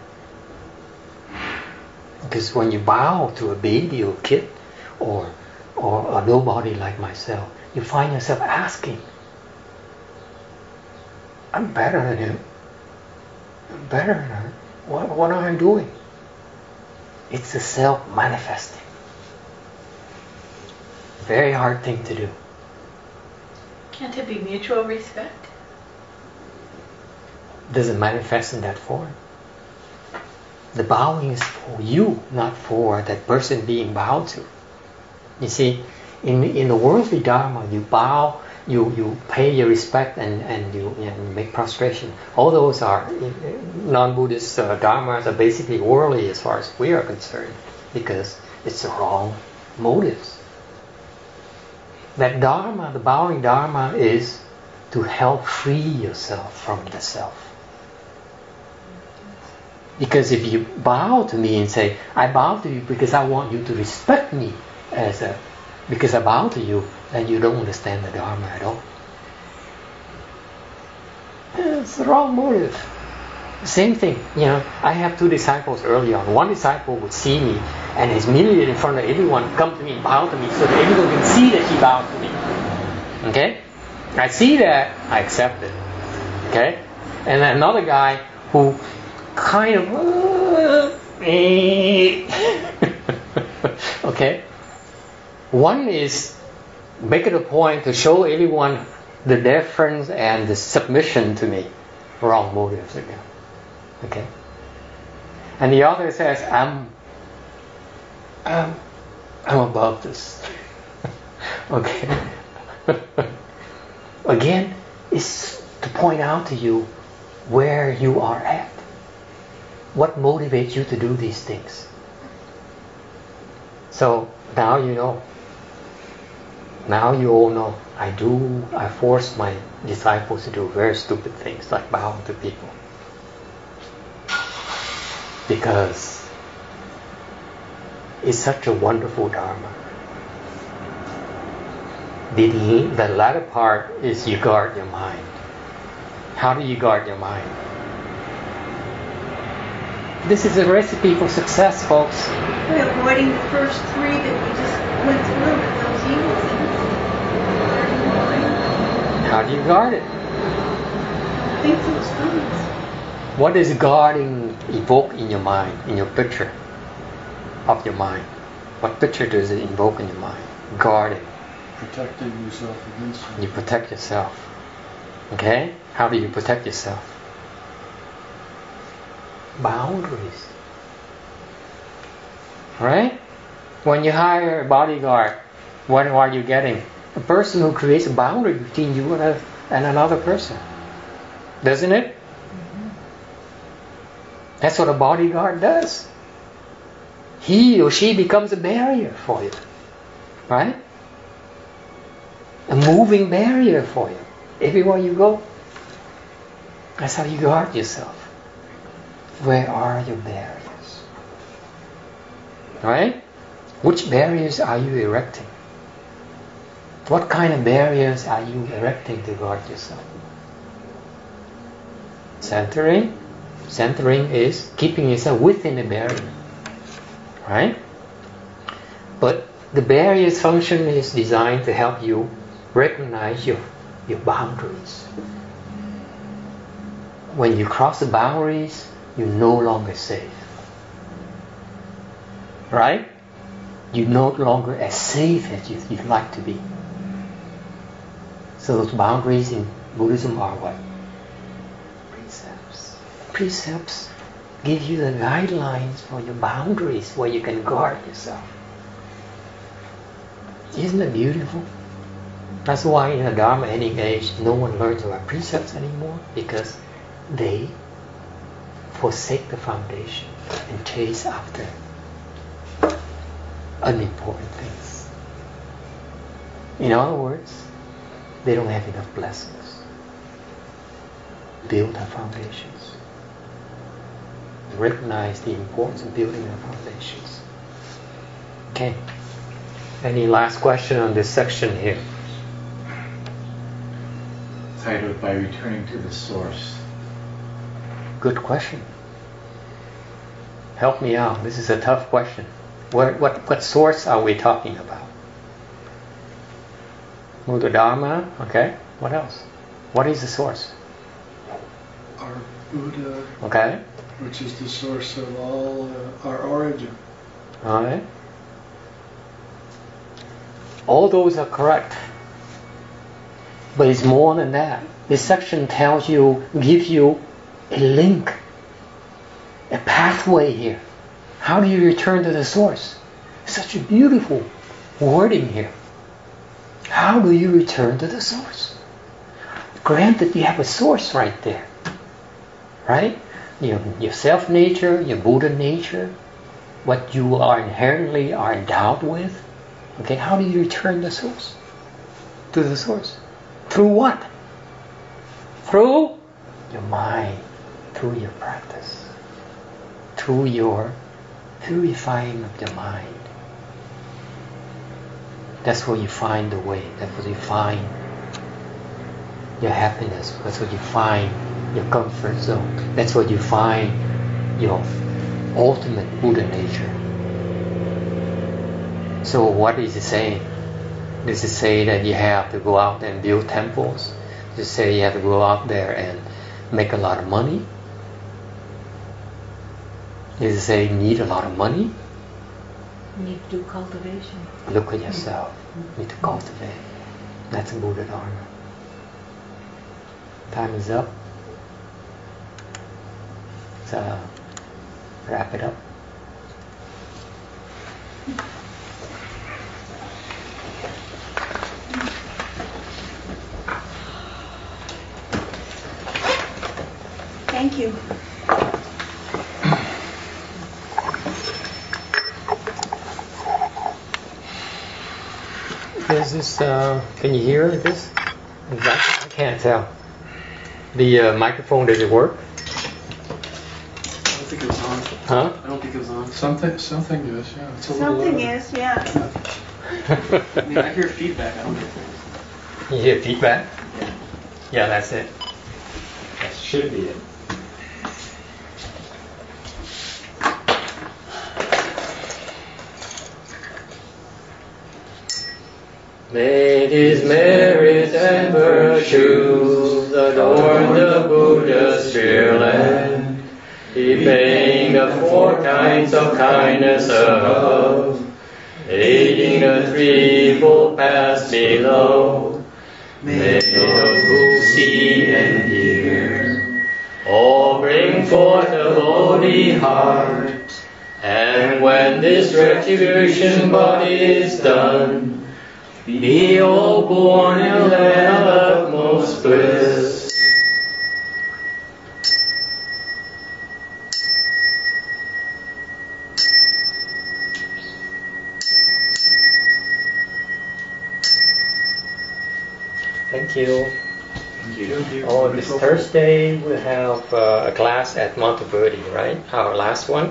Because when you bow to a baby or a kid or, or a nobody like myself, you find yourself asking, I'm better than him. I'm better than her. What, what am I doing? It's the self manifesting. Very hard thing to do. Can't it be mutual respect? Does it manifest in that form? The bowing is for you, not for that person being bowed to. You see, in in the worldly Dharma, you bow, you, you pay your respect, and, and you and make prostration. All those are non-Buddhist uh, dharmas are basically worldly as far as we are concerned, because it's the wrong motives. That Dharma, the bowing Dharma, is to help free yourself from the self. Because if you bow to me and say, I bow to you because I want you to respect me as a, because I bow to you, then you don't understand the Dharma at all. It's the wrong motive. Same thing, you know, I have two disciples early on. One disciple would see me and is immediately in front of everyone, come to me, bow to me, so that everyone can see that he bowed to me. Okay? I see that, I accept it. Okay? And then another guy who kind of, okay? One is make it a point to show everyone the deference and the submission to me. Wrong motives again. Okay? And the other says, I'm, I'm, I'm above this. Okay? Again, it's to point out to you where you are at. What motivates you to do these things? So now you know. Now you all know. I do, I force my disciples to do very stupid things like bow to people. Because it's such a wonderful Dharma. The, the latter part is you guard your mind. How do you guard your mind? This is a recipe for success, folks. By avoiding the first three that we just went through with those evil things. How do you guard it? Think those things. What does guarding evoke in your mind, in your picture of your mind? What picture does it invoke in your mind? Guarding. Protecting yourself against it. You protect yourself. Okay? How do you protect yourself? Boundaries. Right? When you hire a bodyguard, what are you getting? A person who creates a boundary between you and, a, and another person. Doesn't it? Mm-hmm. That's what a bodyguard does. He or she becomes a barrier for you. Right? A moving barrier for you. Everywhere you go. That's how you guard yourself. Where are your barriers? Right? Which barriers are you erecting? What kind of barriers are you erecting to guard yourself? Centering. Centering is keeping yourself within the barrier. Right? But the barrier's function is designed to help you recognize your, your boundaries. When you cross the boundaries, you're no longer safe. Right? You're no longer as safe as you, you'd like to be. So those boundaries in Buddhism are what? Precepts. Precepts give you the guidelines for your boundaries where you can guard yourself. Isn't it beautiful? That's why in the Dharma Ending Age, no one learns about precepts anymore, because they forsake the foundation and chase after unimportant things. In other words, they don't have enough blessings. Build our foundations. Recognize the importance of building our foundations. Okay. Any last question on this section here? Titled By Returning to the Source. Good question. Help me out. This is a tough question. What what what source are we talking about? Buddha Dharma. Okay. What else? What is the source? Our Buddha. Okay. Which is the source of all uh, our origin. All right. All those are correct. But it's more than that. This section tells you, gives you a link, a pathway here. How do you return to the source? Such a beautiful wording here. How do you return to the source? Granted, you have a source right there. Right? Your, your self-nature, your Buddha nature, what you are inherently are endowed with. Okay, how do you return the source? To the source? Through what? Through your mind, through your practice, through your purifying of your mind. That's where you find the way. That's where you find your happiness. That's where you find your comfort zone. That's where you find your ultimate Buddha nature. So what is it saying? Does it say that you have to go out and build temples? Does it say you have to go out there and make a lot of money? Does it say you need a lot of money? You need to do cultivation. Look at yourself. You need to cultivate. That's a Buddha Dharma. Time is up. So wrap it up. Thank you. Is this, uh, can you hear this? I can't tell. The uh, microphone, does it work? I don't think it was on. Huh? I don't think it was on. Something, something is, yeah. It's a little Something loud. is, yeah. I mean, I hear feedback. I don't hear things. You hear feedback? Yeah. Yeah, that's it. That should be it. May these merits and virtues adorn the Buddha's sphere land, repaying the four kinds of kindness above, aiding the threefold paths below. May those who see and hear all bring forth a lowly heart, and when this retribution body is done, be all born in a land of utmost bliss. Thank you. Thank you. Oh, this Thursday we'll have uh, a class at Monteverde, right? Our last one.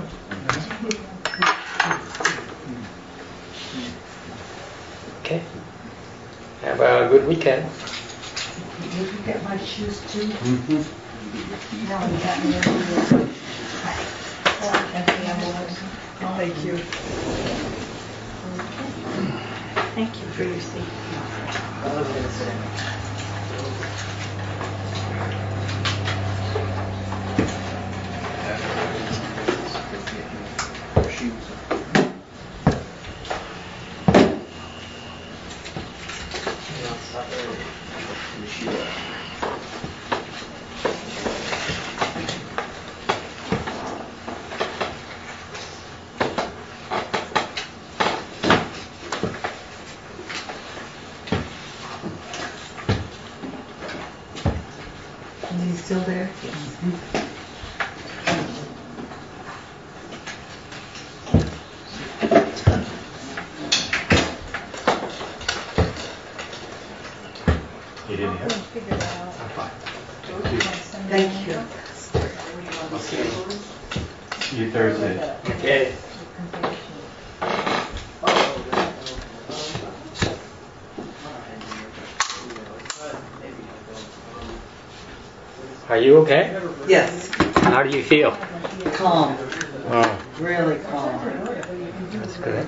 Okay. Have a good weekend. Did you get my shoes too? Mhm. No, you got me everywhere. Oh, okay, I was. Thank you. Thank you for your seat. I was gonna say. Is he still there? You didn't hear? Figure it out. I'm fine. Thank you. I'll see you. See you Thursday. Okay. Are you okay? Yes, How do you feel? calm, Oh, really calm. that's good.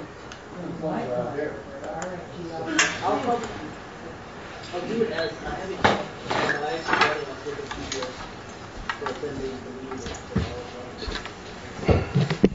I'll do it as I have it. My eyes together, I'll take a few breaths. But then they believe it.